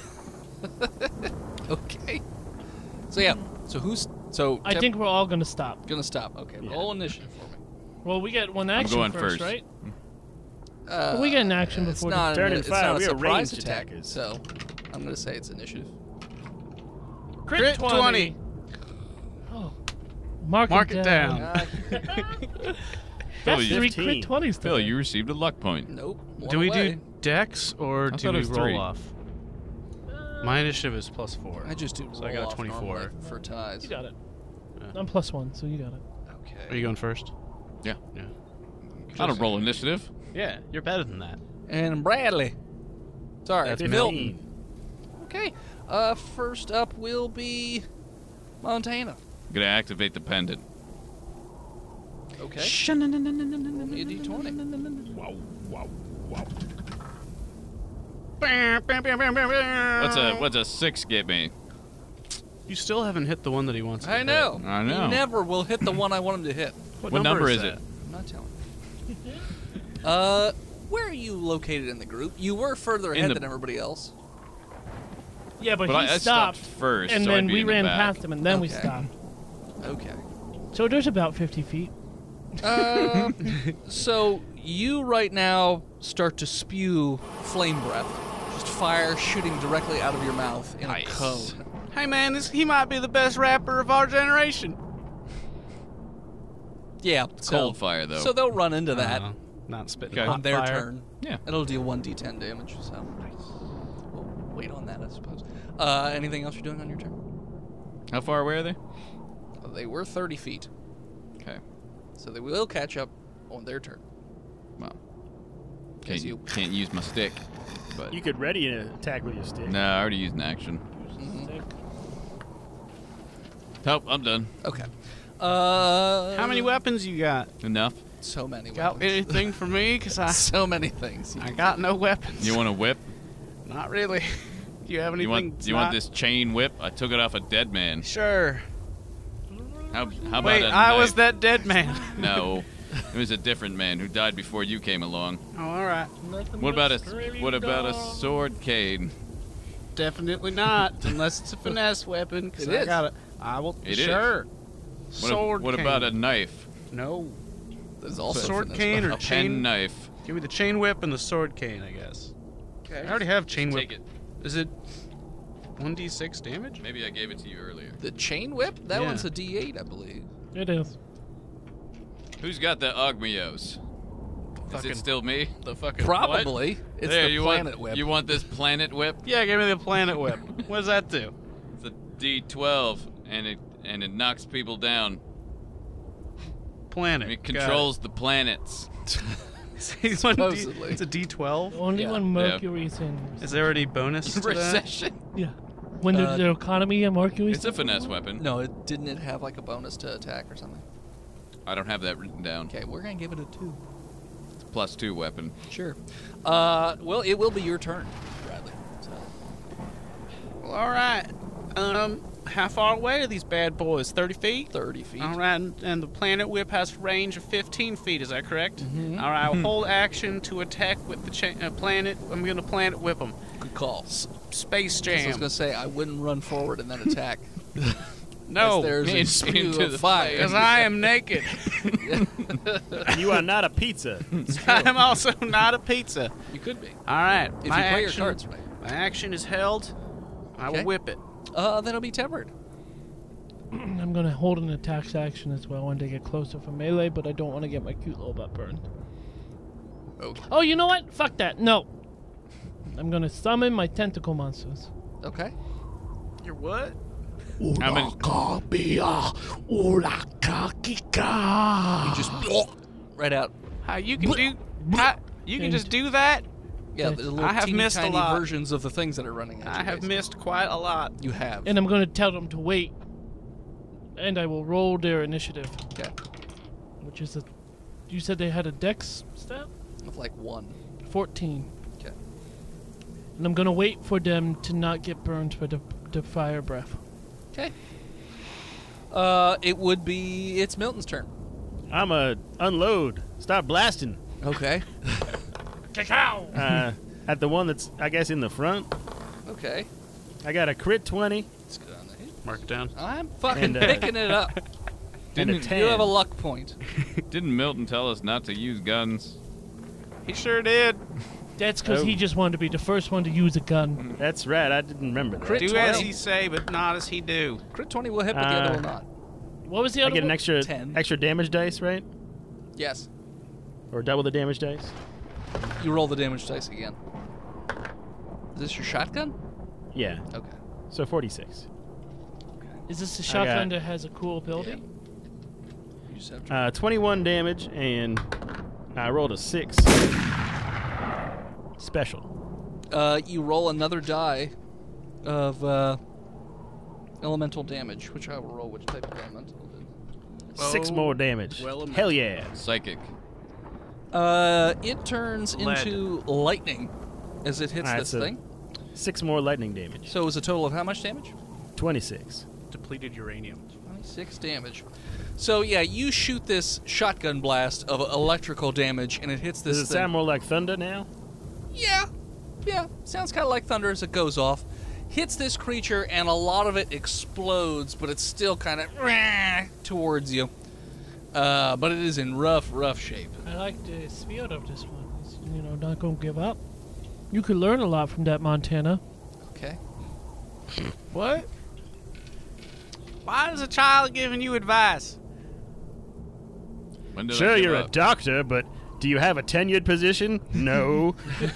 Okay. So yeah. So who's so? I think we're all gonna stop. gonna stop. Okay. Roll initiative for me. Well, we get one action going first, first. right? We get an action It's before. not. Turn and It's fire. not a We are surprise ranged attack. attackers. So I'm gonna say it's initiative. Crit 20. Oh, mark Mark it down. That's Phil, 3 15. crit 20s. Phil, you received a luck point. Nope. One Do we away. do dex or I do thought it we was roll 3. off? My initiative is +4. I just do. So I got a roll off 24. normally for ties. You got it. I'm +1, so you got it. Okay. Are you going first? Yeah. Yeah. I don't roll initiative. Yeah, you're better than that. And Bradley. Sorry, That's Milton. Okay. First up will be Montana. Gonna activate the pendant. Okay. Roll me a d20. Wow, wow, wow. What's a 6 get me? You still haven't hit the one that he wants to I hit. know. I know. He never will hit the one I want him to hit. What number is that? it? I'm not telling. Where are you located in the group? You were further In ahead the- than everybody else. Yeah, but, But he I stopped stopped, first, and so then I'd be we in the ran back. past him, and then we Okay. stopped. Okay. So there's about 50 feet. So you right now start to spew flame breath, just fire shooting directly out of your mouth in Nice. a cone. Hey man, he might be the best rapper of our generation. Yeah, Cold fire, though. So they'll run into that Not spitting Okay. on hot their fire. turn. Yeah. It'll deal 1d10 damage. So we'll wait on that, I suppose. Anything else you're doing on your turn? How far away are they? They were 30 feet, Okay. so they will catch up on their turn. Well, As you- can't use my stick. But You could ready an attack with your stick. no, I already used an action. Nope, I'm done. Okay. How many weapons you got? Enough. So many Got weapons. anything for me? Cause So many things. I got no weapons. You want a whip? Not really. Do you have anything? You want not- this chain whip? I took it off a dead man. Sure. How about Wait, a I was knife? that dead man. No, it was a different man who died before you came along. Oh, all right. What about a sword cane? Definitely not, unless it's a finesse weapon. 'Cause It I is. got it. I will. It is. sure. What, Sword. what cane. about a knife? No. There's also Sword finesse cane or A chain? pen knife. Give me the chain whip and the sword cane, I guess. Okay. I already have chain whip. Take it. Is it 1d6 damage? Maybe I gave it to you earlier. The chain whip? That Yeah. one's a D8, I believe. It is. Who's got the Ogmios? Is Fucking- it still me? The fucking Probably. It's there, the you planet want, whip. You want this planet whip? Yeah, give me the planet whip. What does that do? It's a D12, and it knocks people down. Planet. It controls the planets. It's, one Supposedly. it's a D12. Only Yeah. when Mercury's in. Is there any bonus to that? Recession. Yeah. When the economy of Mercury's. It's a finesse weapon. No, didn't it have like a bonus to attack or something? I don't have that written down. Okay, we're gonna give it a 2. It's a +2 weapon. Sure. Well, it will be your turn, Bradley. So, Well, all right. how far away are these bad boys? 30 feet? 30 feet. All right, and the Planet Whip has a range of 15 feet. Is that correct? Mm-hmm. All right, I'll hold action to attack with the planet. I'm gonna Planet Whip them. Good call. Space I was Jam. gonna say I wouldn't run forward and then attack. No, there's a spew into of the fire. because I am naked. You are not a pizza. I'm also not a pizza. You could be. All right, If my you play your action, cards right. My action is held. I Okay. will whip it. That'll be Tedward. I'm gonna hold an attack action as well when they get closer for melee, but I don't want to get my cute little butt burned. Okay. Oh, you know what? Fuck that. No. I'm gonna summon my tentacle monsters. Okay. You're what? How many? You just right out. How you can do? How, you can just do that? Yeah, the little I have teeny missed a tiny lot. versions of the things that are running at you. I have basically. missed quite a lot. You have. And I'm gonna tell them to wait. And I will roll their initiative, Okay. which is a. You said they had a dex stat? With like 1. 14. Okay. And I'm gonna wait for them to not get burned by the fire breath. Okay. It would be. It's Milton's turn. I'm a unload. Stop blasting. Okay. At the one that's, I guess, in the front. Okay. I got a crit 20 Let's go on the hit. Mark it down. I'm fucking And, picking it up. and a Didn't, 10. You have a luck point. didn't Milton tell us not to use guns? He sure did. That's because Oh. he just wanted to be the first one to use a gun. That's right. I didn't remember that. Crit Do 20. as he say, but not as he do. Crit 20 will hit, but the other will not. What was the I other get an one? extra 10. damage dice, right? Yes. Or double the damage dice? You roll the damage dice again. Is this your shotgun? Yeah. Okay. So 46. Is this a I shotgun got- that has a cool ability? You just have to 21 damage, and I rolled a 6. Special. you roll another die of elemental damage, which I will roll which type of elemental it is. 6 more damage. well, Hell yeah. Psychic. It turns Lead. into lightning as it hits Alright, this so- thing. 6 more lightning damage. So it was a total of how much damage? 26. Depleted uranium. 26 damage. So yeah, you shoot this shotgun blast of electrical damage, and it hits this Does it thing. sound more like thunder now? Yeah. Sounds kind of like thunder as it goes off. Hits this creature, and a lot of it explodes, but it's still kind of towards you. But it is in rough shape. I like the spirit of this one. It's, not gonna give up. You could learn a lot from that, Montana. Okay. What? Why is a child giving you advice? When did I Sure, give you're a up? doctor, but do you have a tenured position? No.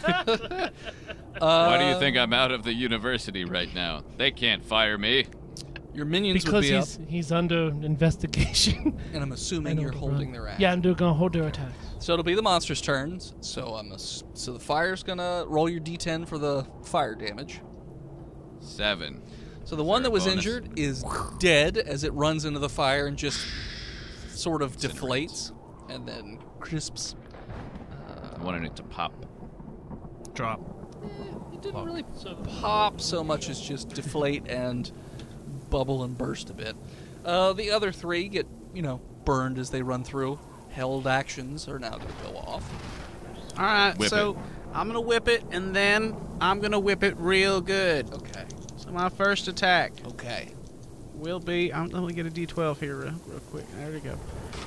Why do you think I'm out of the university right now? They can't fire me. Your minions would Because be up, he's under investigation. and I'm assuming you're holding their action. Yeah, and they're gonna hold their attacks. So it'll be the monster's turns. So so the fire's gonna roll your D10 for the fire damage. 7. So the one that was bonus. injured is dead as it runs into the fire and just sort of deflates and then crisps. I wanted it to pop. Drop. It didn't really pop so much as just deflate and bubble and burst a bit. The other 3 get, burned as they run through. Held actions are now going to go off. All right, Whip so it. I'm gonna whip it, and then I'm gonna whip it real good. Okay. So my first attack Okay. will be. Let me get a D12 here real quick. There we go.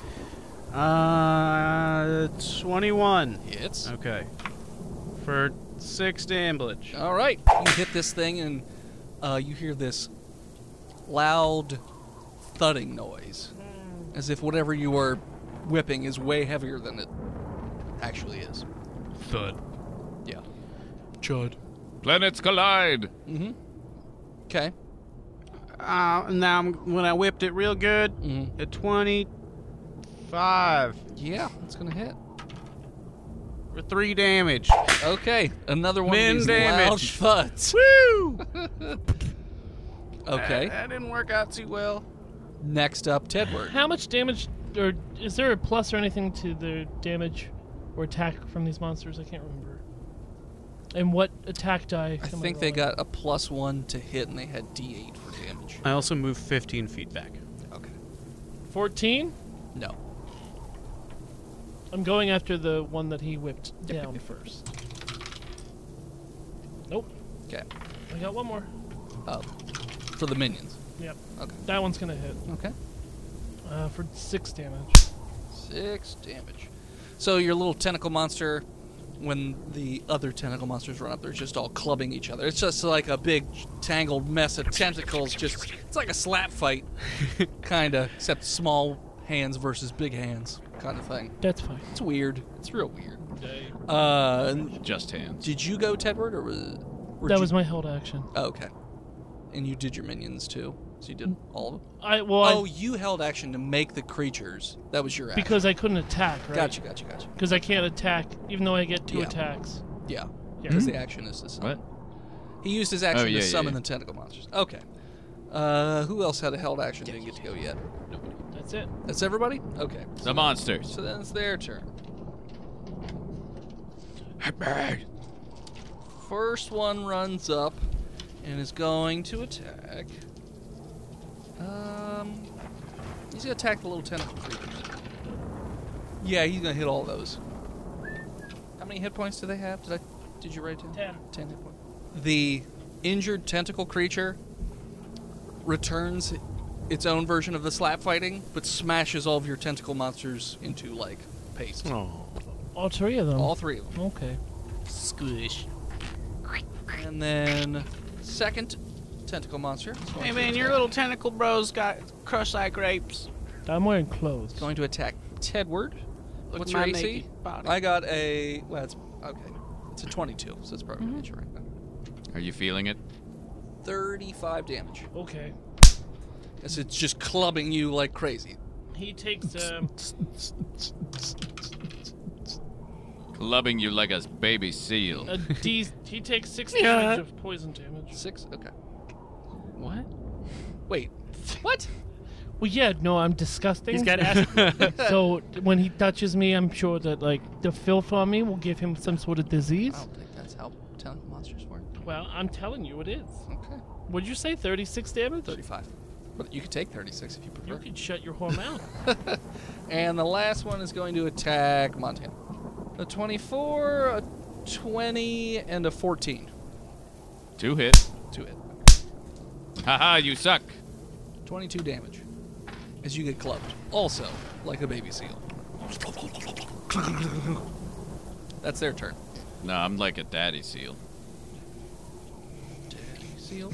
21. Hits. Okay. For 6 damage. All right. You hit this thing and you hear this loud thudding noise. As if whatever you are whipping is way heavier than it actually is. Thud. Yeah. Chud. Planets collide. Mm-hmm. Okay. Now when I whipped it real good, Mm-hmm. at 25 Yeah, it's going to hit. for 3 damage. Okay. Another one Min of these loud damage. thuds. Woo! Okay. That didn't work out too well. Next up, Tedward. How much damage, or is there a plus or anything to the damage or attack from these monsters? I can't remember. And what attack die? I am think they rolling? got a +1 to hit, and they had D8 for damage. I also moved 15 feet back. Okay. 14. No. I'm going after the one that he whipped down first. Nope. Okay. I got one more. For the minions. Yep. Okay. That one's gonna hit. Okay. For 6 damage. 6 damage. So your little tentacle monster, when the other tentacle monsters run up, they're just all clubbing each other. It's just like a big tangled mess of tentacles. It's like a slap fight, kinda, except small hands versus big hands, kind of thing. That's fine. It's weird. It's real weird. Just hands. Did you go, Tedward, or That was my held action. Oh, okay. And you did your minions too, so you did all of them. Oh, You held action to make the creatures. That was your action. because I couldn't attack, right? Gotcha. Because I can't attack, even though I get 2 Yeah. attacks. Yeah, Yeah. because the action is to summon. What? He used his action Oh, yeah, to yeah, summon yeah. the tentacle monsters. Okay. Who else had a held action? Didn't get to go yet. That's it. That's everybody? Okay. The monsters. So then it's their turn. First one runs up and is going to attack. He's gonna attack the little tentacle creatures. Yeah, he's gonna hit all those. How many hit points do they have? Did you write it down? 10 hit points. The injured tentacle creature returns its own version of the slap fighting, but smashes all of your tentacle monsters into like paste. Oh. All 3 of them. All 3 of them. Okay. Squish. And then second tentacle monster is going Hey to man, your attack- little tentacle bros got crushed like grapes. I'm wearing clothes. going to attack Tedward. Look What's at my your AC? naked body. I got a it's okay. It's a 22, so it's probably Mm-hmm. hit you right now. Are you feeling it? 35 damage. Okay. As it's just clubbing you like crazy. He takes Clubbing you like a baby seal. a D. He takes 6 damage of poison damage. 6. Okay. What? Wait. What? Well, yeah, no, I'm disgusting. He's got acid. So when he touches me, I'm sure that like the filth on me will give him some sort of disease. I don't think that's how tentacle monsters work. Well, I'm telling you, it is. Okay. Would you say 36 damage? 35. But you could take 36 if you prefer. You could shut your whole mouth. And the last one is going to attack Montana. A 24, a 20, and a 14. 2 hit. 2 hit. Haha, you suck. 22 damage. As you get clubbed. Also, like a baby seal. That's their turn. No, I'm like a daddy seal. Daddy seal.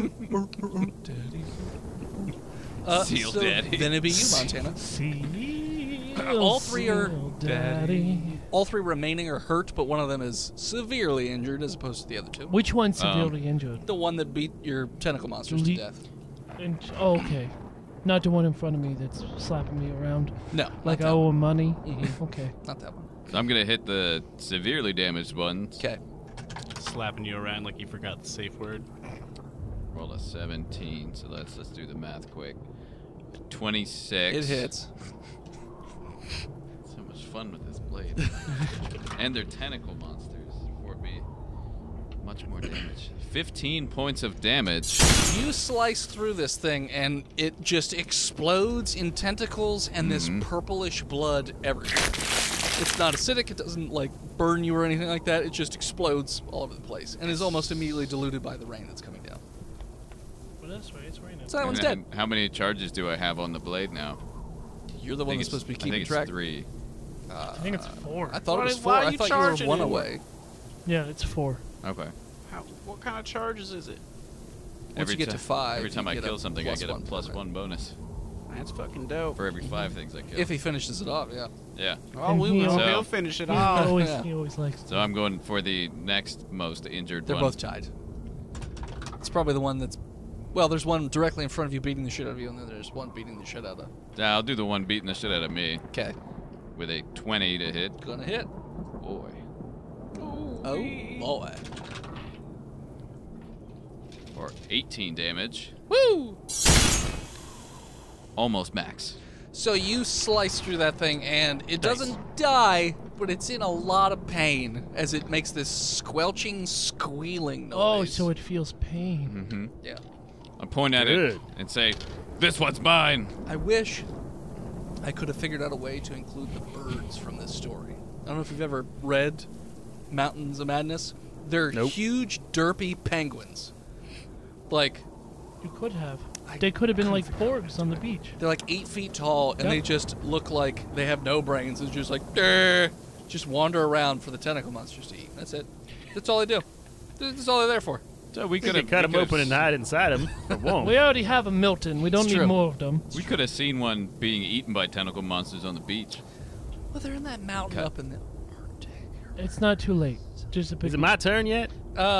Seal so daddy. Then it'd be you, Montana. Seal, All 3 are seal, daddy. All 3 remaining are hurt, but one of them is severely injured as opposed to the other 2. Which one's severely injured? The one that beat your tentacle monsters to Le- death. Oh, okay. Not the one in front of me that's slapping me around. No. Like not I that owe one. him money. Mhm. Okay. Not that one. So I'm gonna hit the severely damaged ones. Okay. Slapping you around like you forgot the safe word. Roll a 17, so let's do the math quick. 26. It hits. So much fun with this blade. And they're tentacle monsters. 4B. Much more damage. 15 points of damage. You slice through this thing, and it just explodes in tentacles and this purplish blood everywhere. It's not acidic. It doesn't like burn you or anything like that. It just explodes all over the place and is almost immediately diluted by the rain that's coming down. Well, that's right. It's raining. So that one's And dead. how many charges do I have on the blade now? You're the one that's supposed to be keeping I think track. it's 3. I think it's 4. I thought Why- it was 4. why are I you thought you were charging 1 anymore? away. Yeah, it's 4. Okay. What kind of charges is it? Once you get to 5, Every time you I get kill a something, I get a +1 plus permanent. 1 bonus. That's fucking dope. For every 5 things I kill. If he finishes it off, yeah. Yeah. Oh, And we he will. also- He'll finish it He off. always, yeah. he always likes. So I'm going for the next most injured They're one. both tied. It's probably the one that's... Well, there's one directly in front of you beating the shit out of you, and then there's one beating the shit out of... Yeah, I'll do the one beating the shit out of me Okay. with a 20 to hit. Gonna hit. Boy. Oh, boy. For 18 damage. Woo! Almost max. So you slice through that thing, and it doesn't die, but it's in a lot of pain as it makes this squelching, squealing Oh, noise. so it feels pain. Mm-hmm. Yeah. I point at it Good. and say, "This one's mine." I wish I could have figured out a way to include the birds from this story. I don't know if you've ever read Mountains of Madness. They're Nope. huge, derpy penguins. Like, You could have. I They could have been like porgs on the beach. they're like 8 feet tall, and Yep. they just look like they have no brains. It's just like, "Durr," just wander around for the tentacle monsters to eat. That's it. That's all they do. That's all they're there for. So we You could can cut them open and hide inside them, but won't. We already have a Milton. We don't It's need true. more of them. We could have seen one being eaten by tentacle monsters on the beach. Well, they're in that mountain Cut. up in the Arctic. It's not too late. Just a big. Is it my turn yet?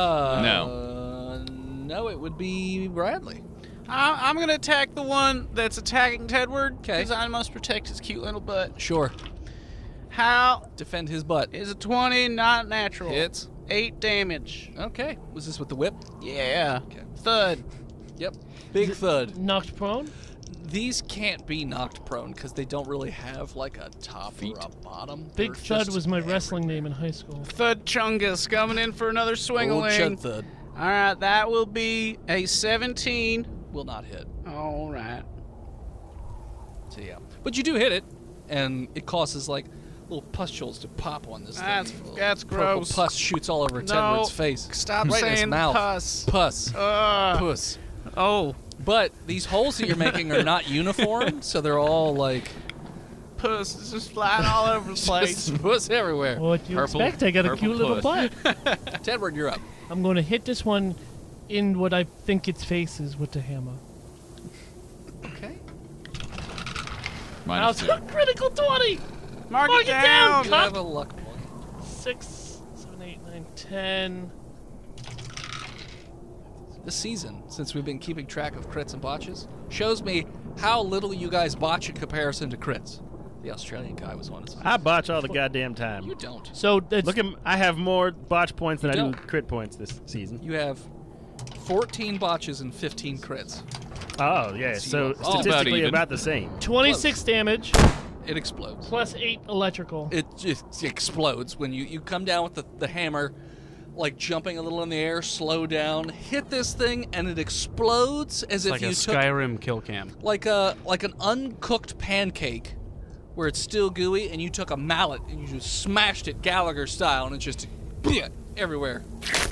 No, it would be Bradley. I'm gonna attack the one that's attacking Tedward 'Kay. because I must protect his cute little butt. Sure. How Defend his butt. is a 20 not natural? Hits. 8 damage. Okay. Was this with the whip? Yeah. Okay. Thud. Yep. Big thud. knocked prone? These can't be knocked prone because they don't really have like a top Feet. or a bottom. Big They're Thud just was my wrestling name in high school. Thud Chungus coming in for another Old swingling. Chud Thud All right, that will be a 17. will not hit. All right. So yeah, but you do hit it, and it causes like little pustules to pop on this That's- thing. that's Purple gross. pus shoots all over No. Tedward's face. Stop right in his saying mouth. pus. Pus. Puss. Oh, But these holes that you're making are not uniform, so they're all like puss is just flying all over the place. just puss everywhere. What do you Purple- expect? I got a purple cute little puss. butt. Tedward, you're up. I'm going to hit this one in what I think its face is with the hammer. Okay. Minus That's 2. a critical 20! Mark Mark it it down, down. You have a luck point. 6, 7, 8, 9, 10. This season, since we've been keeping track of crits and botches, shows me how little you guys botch in comparison to crits. The Australian guy was one. I botch all the goddamn time. You don't. So that's Look at I have more botch points than I do don't. crit points this season. You have 14 botches and 15 crits. Oh yeah, so All about statistically even. about the same. 26 damage It explodes. plus 8 electrical. It just explodes when you come down with the hammer, like jumping a little in the air, slow down, hit this thing, and it explodes as if Like you a took Skyrim kill cam. like an uncooked pancake where it's still gooey, and you took a mallet and you just smashed it Gallagher style, and it just everywhere.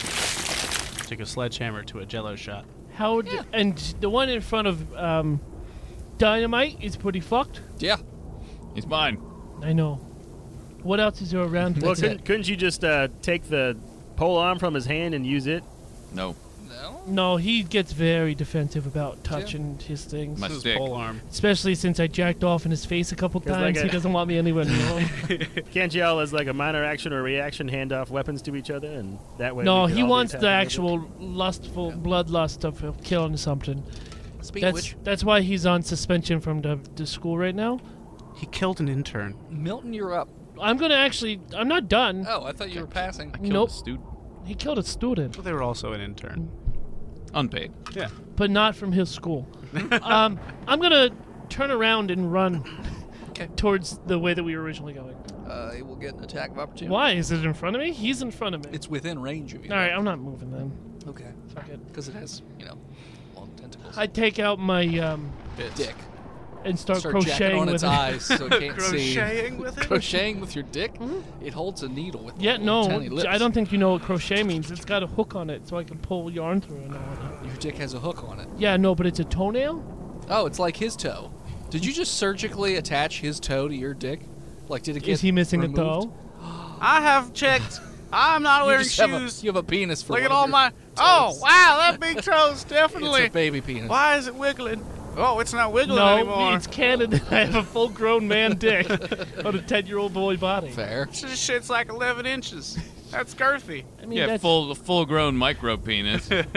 Take a sledgehammer to a Jello shot. How d- and the one in front of Dynamite is pretty fucked. Yeah. He's mine. I know. What else is there around? Well, That's it. couldn't you just take the pole arm from his hand and use it? No. No. No, he gets very defensive about touching his things. My This is stick. pole arm. Especially since I jacked off in his face a couple 'Cause times. like He a- doesn't want me anywhere near him. Can't you all as like a minor action or reaction hand off weapons to each other and that way? No, we could he all be wants the attacking actual lustful bloodlust of killing something. Speaking of That's which, that's why he's on suspension from the school right now. He killed an intern. Milton, you're up. I'm not done. Oh, I thought you were passing. Killed Nope. a student. He killed a student, Well, they were also an intern. Unpaid. Yeah. but not from his school. I'm gonna turn around and run Okay. towards the way that we were originally going. He will get an attack of opportunity. Why? Is it in front of me? He's in front of me. It's within range of you. All right, I'm not moving then. Okay. Fuck it. Because it has, long tentacles. I take out my dick. and start Start jacking crocheting on with its it. eyes so it can't see. Crocheting with it? Crocheting with your dick? It holds a needle with Yeah, little no, tiny lips. I don't think you know what crochet means. It's got a hook on it, so I can pull yarn through it. Your dick has a hook on it. Yeah, no, but it's a toenail. Oh, it's like his toe. Did you just surgically attach his toe to your dick? Like, did it get Is he missing removed? a toe? I have checked. I'm not You wearing just have a, shoes. you have a penis for Look one at of all your my. toes. Oh, wow, that big toe's definitely. It's a baby penis. Why is it wiggling? Oh, it's not wiggling No, anymore. it's canon. I have a full-grown man dick on a 10-year-old boy body. Fair. This shit's like 11 inches. That's girthy. I mean, Yeah, that's full-grown micro penis. this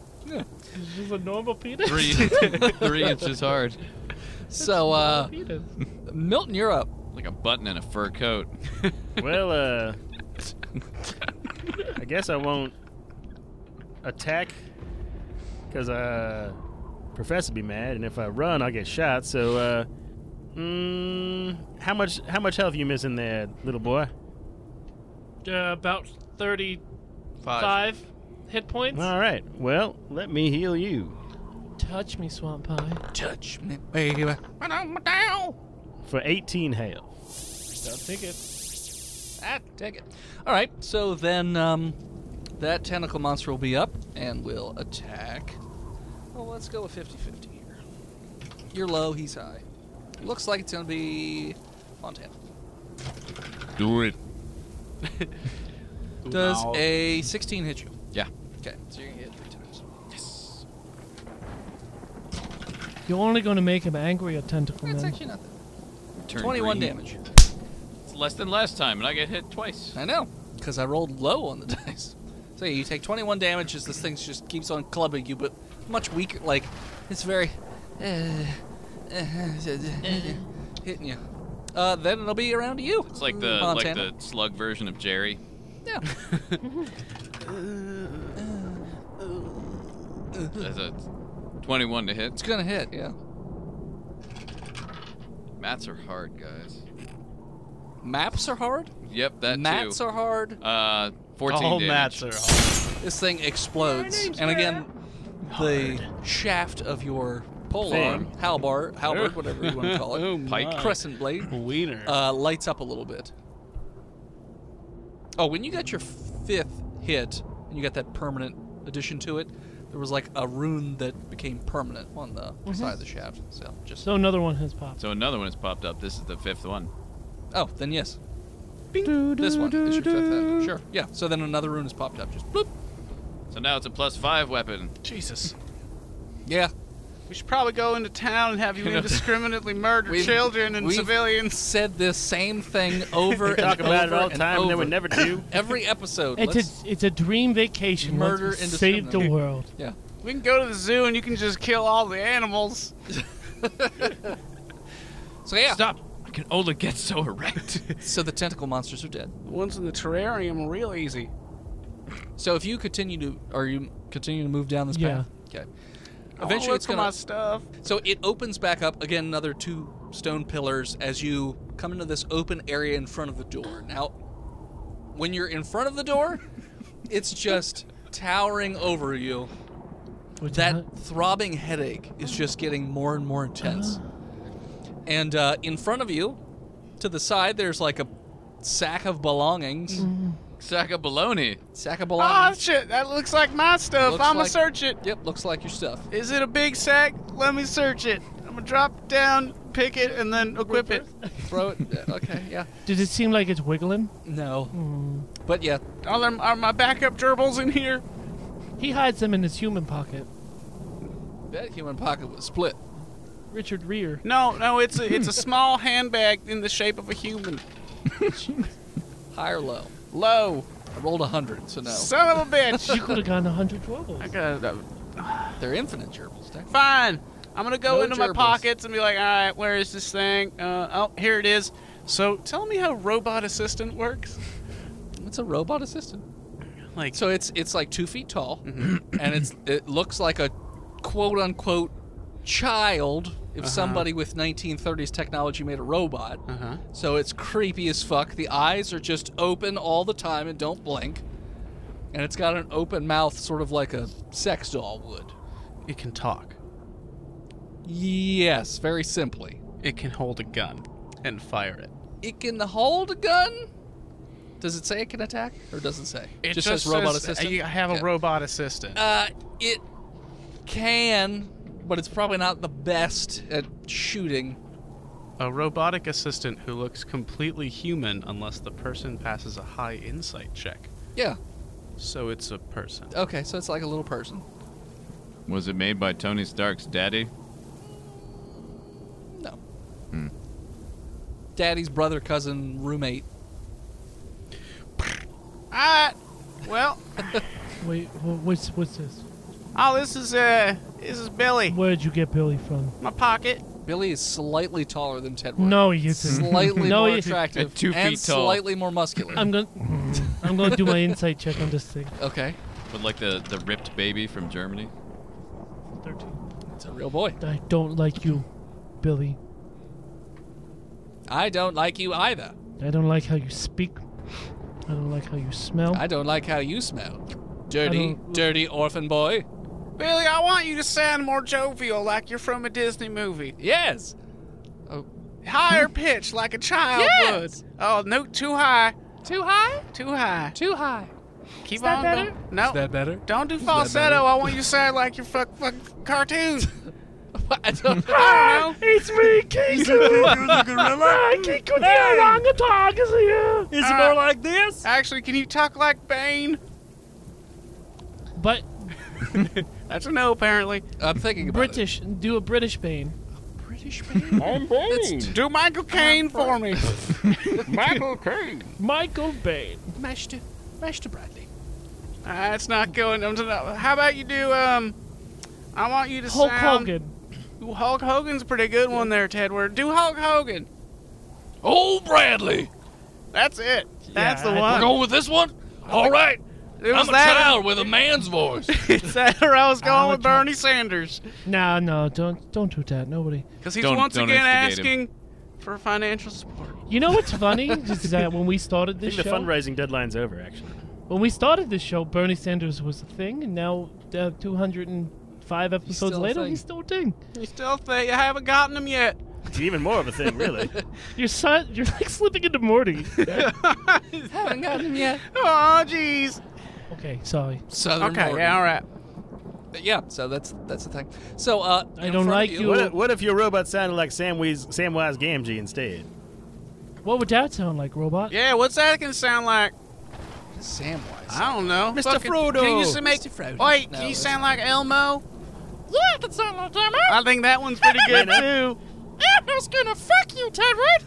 is a normal penis. 3 inches hard. So, Penis. Milton, you're up. Like a button in a fur coat. Well, I guess I won't attack because Professor be mad, and if I run, I'll get shot. So, how much health you missing there, little boy? About 35 hit points. All right. Well, let me heal you Touch me, Swamp Pie. Touch me, baby. for 18 hail. I'll take it. Take it. All right, so then that tentacle monster will be up and will attack. Well, let's go with 50-50 here. You're low, he's high. Looks like it's going to be Montana. Do it. Does a 16 hit you? Yeah. Okay, so you're going to hit 3 times. Yes. You're only going to make him angry at Tentacle That's Man. actually nothing. Turn 21 green. damage. It's less than last time, and I get hit twice. I know, because I rolled low on the dice. So yeah, you take 21 damage as this thing just keeps on clubbing you, but much weaker. Like, it's very... hitting you. Then it'll be around to you. It's like the Montana. slug version of Jerry. Yeah. That's a 21 to hit. It's going to hit, yeah. Mats are hard, guys. Maps are hard. Yep, that Mats too. are hard. 14 All damage. mats are hard. This thing explodes. And again, the shaft of your pole Thing. arm, halberd, whatever you want to call it, Oh, Pike. my. crescent blade, Wiener. lights up a little bit. Oh, when you got your 5th hit, and you got that permanent addition to it, there was like a rune that became permanent on the side of the shaft. So just So another one has popped. So another one has popped up. This is the 5th one. oh, then yes. This one is your 5th then. Sure. Yeah. So then another rune has popped up. Just bloop. So now it's a +5 weapon. Jesus. Yeah. We should probably go into town and have you indiscriminately murder We've- children and we've civilians. Said this same thing over and Talk about it over all the and time, and then we over. never do. Every episode. It's a dream vacation. Murder Let's save the indiscriminately. world. Yeah. We can go to the zoo and you can just kill all the animals. So yeah. Stop! I can only get so erect. So the tentacle monsters are dead. The ones in the terrarium are real easy. So if you continue to move down this Yeah. path. Okay. I wanna Eventually look it's for gonna my stuff. So it opens back up again, another 2 stone pillars as you come into this open area in front of the door. Now, when you're in front of the door, it's just towering over you. What's That throbbing headache is just getting more and more intense. And in front of you, to the side, there's like a sack of belongings. Sack of baloney. Sack of Oh belongings. shit, that looks like my stuff. Looks I'ma like- search it. Yep, looks like your stuff. Is it a big sack? Let me search it. I'm gonna drop it down, pick it, and then equip it. Throw it. Okay, yeah. Does it seem like it's wiggling? No. But yeah, Are my backup gerbils in here? He hides them in his human pocket. that human pocket was split. Richard Rear. No, it's a small handbag in the shape of a human. High or low? Low. I rolled 100, so no. Son of a bitch. You could have gotten 100 rolls. I got They're infinite gerbils, technically. fine. I'm gonna go No into my gerbils. pockets and be like, all right, where is this thing? Oh, here it is. So tell me how robot assistant works. It's a robot assistant. Like, So it's like 2 feet tall, and it looks like a quote unquote child if somebody with 1930s technology made a robot. So it's creepy as fuck. The eyes are just open all the time and don't blink, and it's got an open mouth, sort of like a sex doll would. it can talk. Yes, very simply. It can hold a gun and fire it. It can hold a gun. Does it say it can attack, or does it say? It just says robot assistant. I have Okay. a robot assistant. It can, but it's probably not the best at shooting. A robotic assistant who looks completely human unless the person passes a high insight check. Yeah. So it's a person. Okay, so it's like a little person. Was it made by Tony Stark's daddy? No. Daddy's brother, cousin, roommate. Alright. Well, Wait, what's this? this is Billy. Where'd you get Billy from? My pocket. Billy is slightly taller than Ted Wood. No, he isn't. Slightly No, more he- attractive. At 2 and feet tall. slightly more muscular. I'm going to do my insight check on this thing. Okay. With like the ripped baby from Germany? 13. It's a real boy. I don't like you, Billy. I don't like you either. I don't like how you speak. I don't like how you smell. I don't like how you smell. Dirty, don't- dirty orphan boy. Billy, I want you to sound more jovial, like you're from a Disney movie. Yes. Higher pitch, like a child Yes. would. Oh, note too high. Too high? Too high. Too high. Keep that on better? going. No. Is that better? Don't do that falsetto. better? I want you to sound like you're fuck cartoon. I don't I don't know. It's me, Kiku! I Kiku the orangutan is here! Is it more like this? Actually, can you talk like Bane? But That's a no, apparently. I'm thinking about British, do a British Bane. it. British Bane? I'm Bane. Do Michael Caine for me. Michael Caine. Michael Bane. Master Bradley. It's not going. How about you do, I want you to Hulk sound... Hogan. Ooh, Hulk Hogan's a pretty good one there, Tedward. Do Hulk Hogan. Oh, Bradley. That's it. That's the I- We're one. going with this one? All right. It was I'm a that child with a man's voice. It's that or I was going I'm a with Bernie Sanders. No, don't do that. Nobody. Because he's Don't once again instigate asking for financial support. You know what's funny is that when we started I this think the show, fundraising deadline's over, actually. when we started this show, Bernie Sanders was a thing, and now 205 episodes still a later, thing. he's still a thing. You still think you haven't gotten him yet? It's even more of a thing, really. You're like slipping into Morty. Haven't gotten him yet. Oh, jeez. Okay, sorry. Southern Okay, Morton. yeah, all right. Yeah, so that's the thing. So I in don't front of like you. What if your robot sounded like Samwise Gamgee instead? What would that sound like, robot? Yeah, what's that gonna sound like? Samwise. I don't know. Mr. Fucking- Frodo. Can you just make... Mr. Frodo. Wait, No, can you it's- sound like Elmo? Yeah, I can sound like Elmo. I think that one's pretty good, too. Elmo's gonna fuck you, Tedward.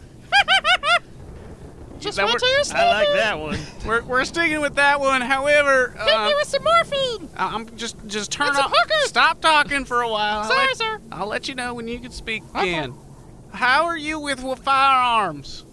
Just That wait wor- till you I like that one. We're sticking with that one. However, Hit me with some morphine. I'm just turn It's a off. hooker. Stop talking for a while. Sorry, sir. I'll let you know when you can speak Okay. again. How are you with firearms?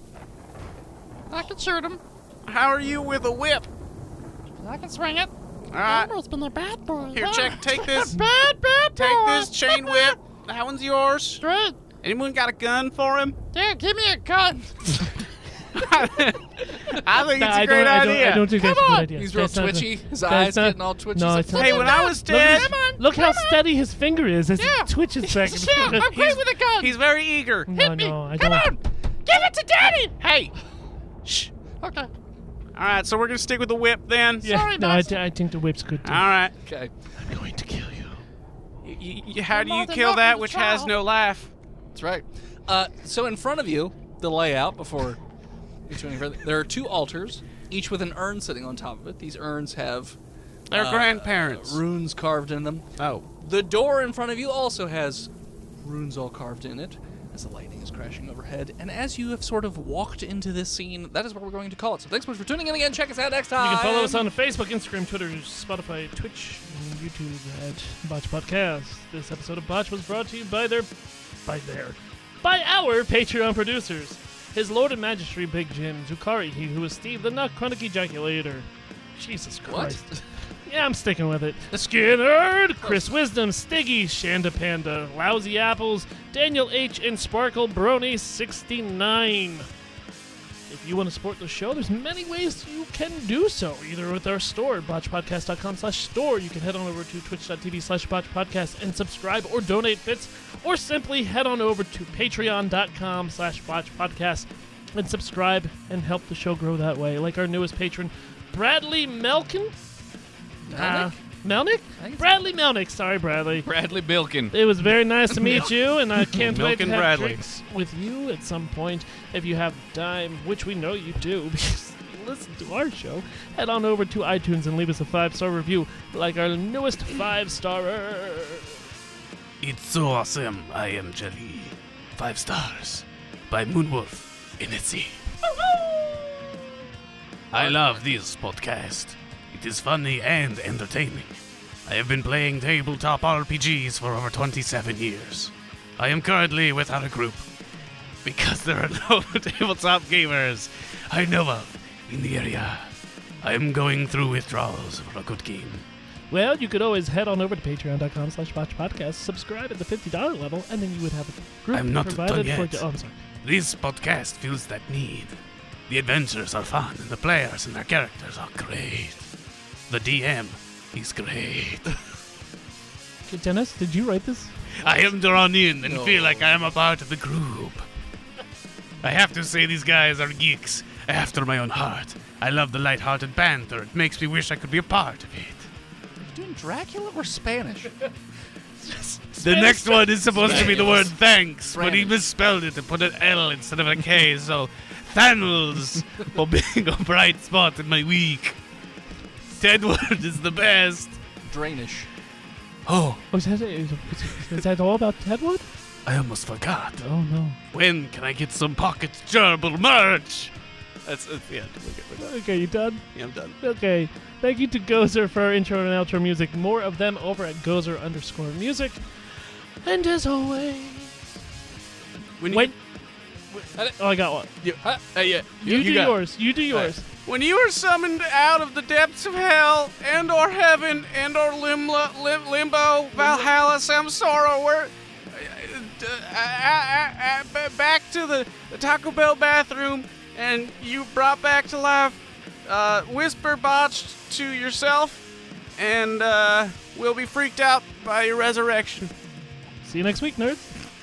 I can shoot him. How are you with a whip? I can swing it. All right. Elmo's been a bad boy. Here, take this. Bad boy. Take this chain whip. That one's yours. Straight. Anyone got a gun for him? Dude, give me a gun. I think it's a great I idea. don't think that's a Come good on. idea. He's real That's not twitchy. the- His that's eyes not- getting all twitchy. No, He's it's like, not. Hey, when I was 10, Look how steady his finger is as Yeah. he twitches back and Yeah, forth. I'm great with a gun. he's very eager. No, Hit me. no, I Come don't. on. Give it to Daddy. Hey. Shh. Okay. All right, so we're gonna stick with the whip then. Yeah, Sorry, no, I Master. think the whip's good too. All right. okay. I'm going to kill you. How do More you than kill welcome that to which trial. has no life? That's right. So in front of you, the layout before you do any further, there are two altars, each with an urn sitting on top of it. These urns have Their grandparents. runes carved in them. Oh. The door in front of you also has runes all carved in it, as the lightning is crashing overhead. And as you have sort of walked into this scene, that is what we're going to call it. So thanks so much for tuning in again. Check us out next time. You can follow us on Facebook, Instagram, Twitter, Spotify, Twitch, and YouTube at Botch Podcast. This episode of Botch was brought to you by our Patreon producers. His Lord and Majesty Big Jim, Zukari, he who is Steve, the Nut Chronic Ejaculator. Jesus Christ. What? Yeah, I'm sticking with it. Skinnerd, Chris Wisdom, Stiggy, Shanda Panda, Lousy Apples, Daniel H, and Sparkle Brony 69. If you want to support the show, there's many ways you can do so. Either with our store at botchpodcast.com/store. You can head on over to twitch.tv/botchpodcast and subscribe or donate bits, or simply head on over to patreon.com/botchpodcast and subscribe and help the show grow that way. Like our newest patron, Bradley Melkin. Melnick? Melnick? think it's Bradley Melnick. Sorry, Bradley. Bradley Bilkin. It was very nice to meet you, and I can't wait to Milk and have Bradley. drinks with you at some point if you have time, which we know you do because you listen to our show. Head on over to iTunes and leave us a 5-star review, like our newest 5-starer. It's so awesome. I am Jelly. 5 stars by Moonwolf NSC. I love this podcast. It is funny and entertaining. I have been playing tabletop RPGs for over 27 years. I am currently without a group because there are no tabletop gamers I know of in the area. I am going through withdrawals for a good game. Well, you could always head on over to patreon.com/botchpodcast, subscribe at the $50 level, and then you would have a group I'm not provided done for yet. Oh, I'm sorry. This podcast fills that need. The adventures are fun, and the players and their characters are great. The DM, he's great. Dennis, did you write this? I am drawn in and feel like I am a part of the group. I have to say these guys are geeks after my own heart. I love the light-hearted banter. It makes me wish I could be a part of it. Are you doing Dracula or Spanish? The next one is supposed to be the word thanks, but he Spanish. misspelled it and put an L instead of a K, so Thanos for being a bright spot in my week. Tedward is the best. Drainish. Oh, Oh, is that all about Tedwood? I almost forgot. Oh no. When can I get some Pocket Gerbil merch? That's the end. Okay, you done? Yeah, I'm done. Okay. Thank you to Gozer for our intro and outro music. More of them over at Gozer_music. And as always, When wait. Oh, I got one. yeah, You do got it. yours. You do yours. When you are summoned out of the depths of hell and/or heaven and/or limbo, Valhalla, Samsara, where back to the Taco Bell bathroom, and you brought back to life, whisper botched to yourself, and we'll be freaked out by your resurrection. See you next week, nerds.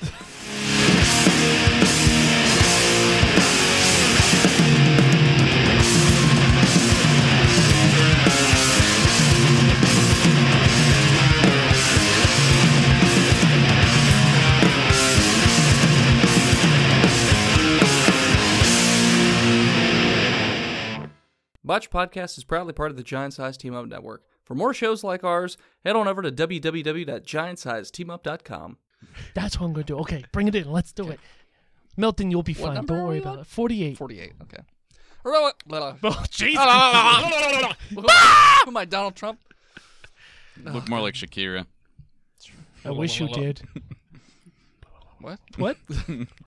Botch Podcast is proudly part of the Giant Size Team Up Network. For more shows like ours, head on over to www.giantsizesteamup.com. That's what I'm going to do. Okay, bring it in. Let's do it. Milton, you'll be What fine. number Don't are worry we about on? it. 48. 48, okay. Oh, jeez. Who am I, Donald Trump? Look more like Shakira. I wish you did. What? What?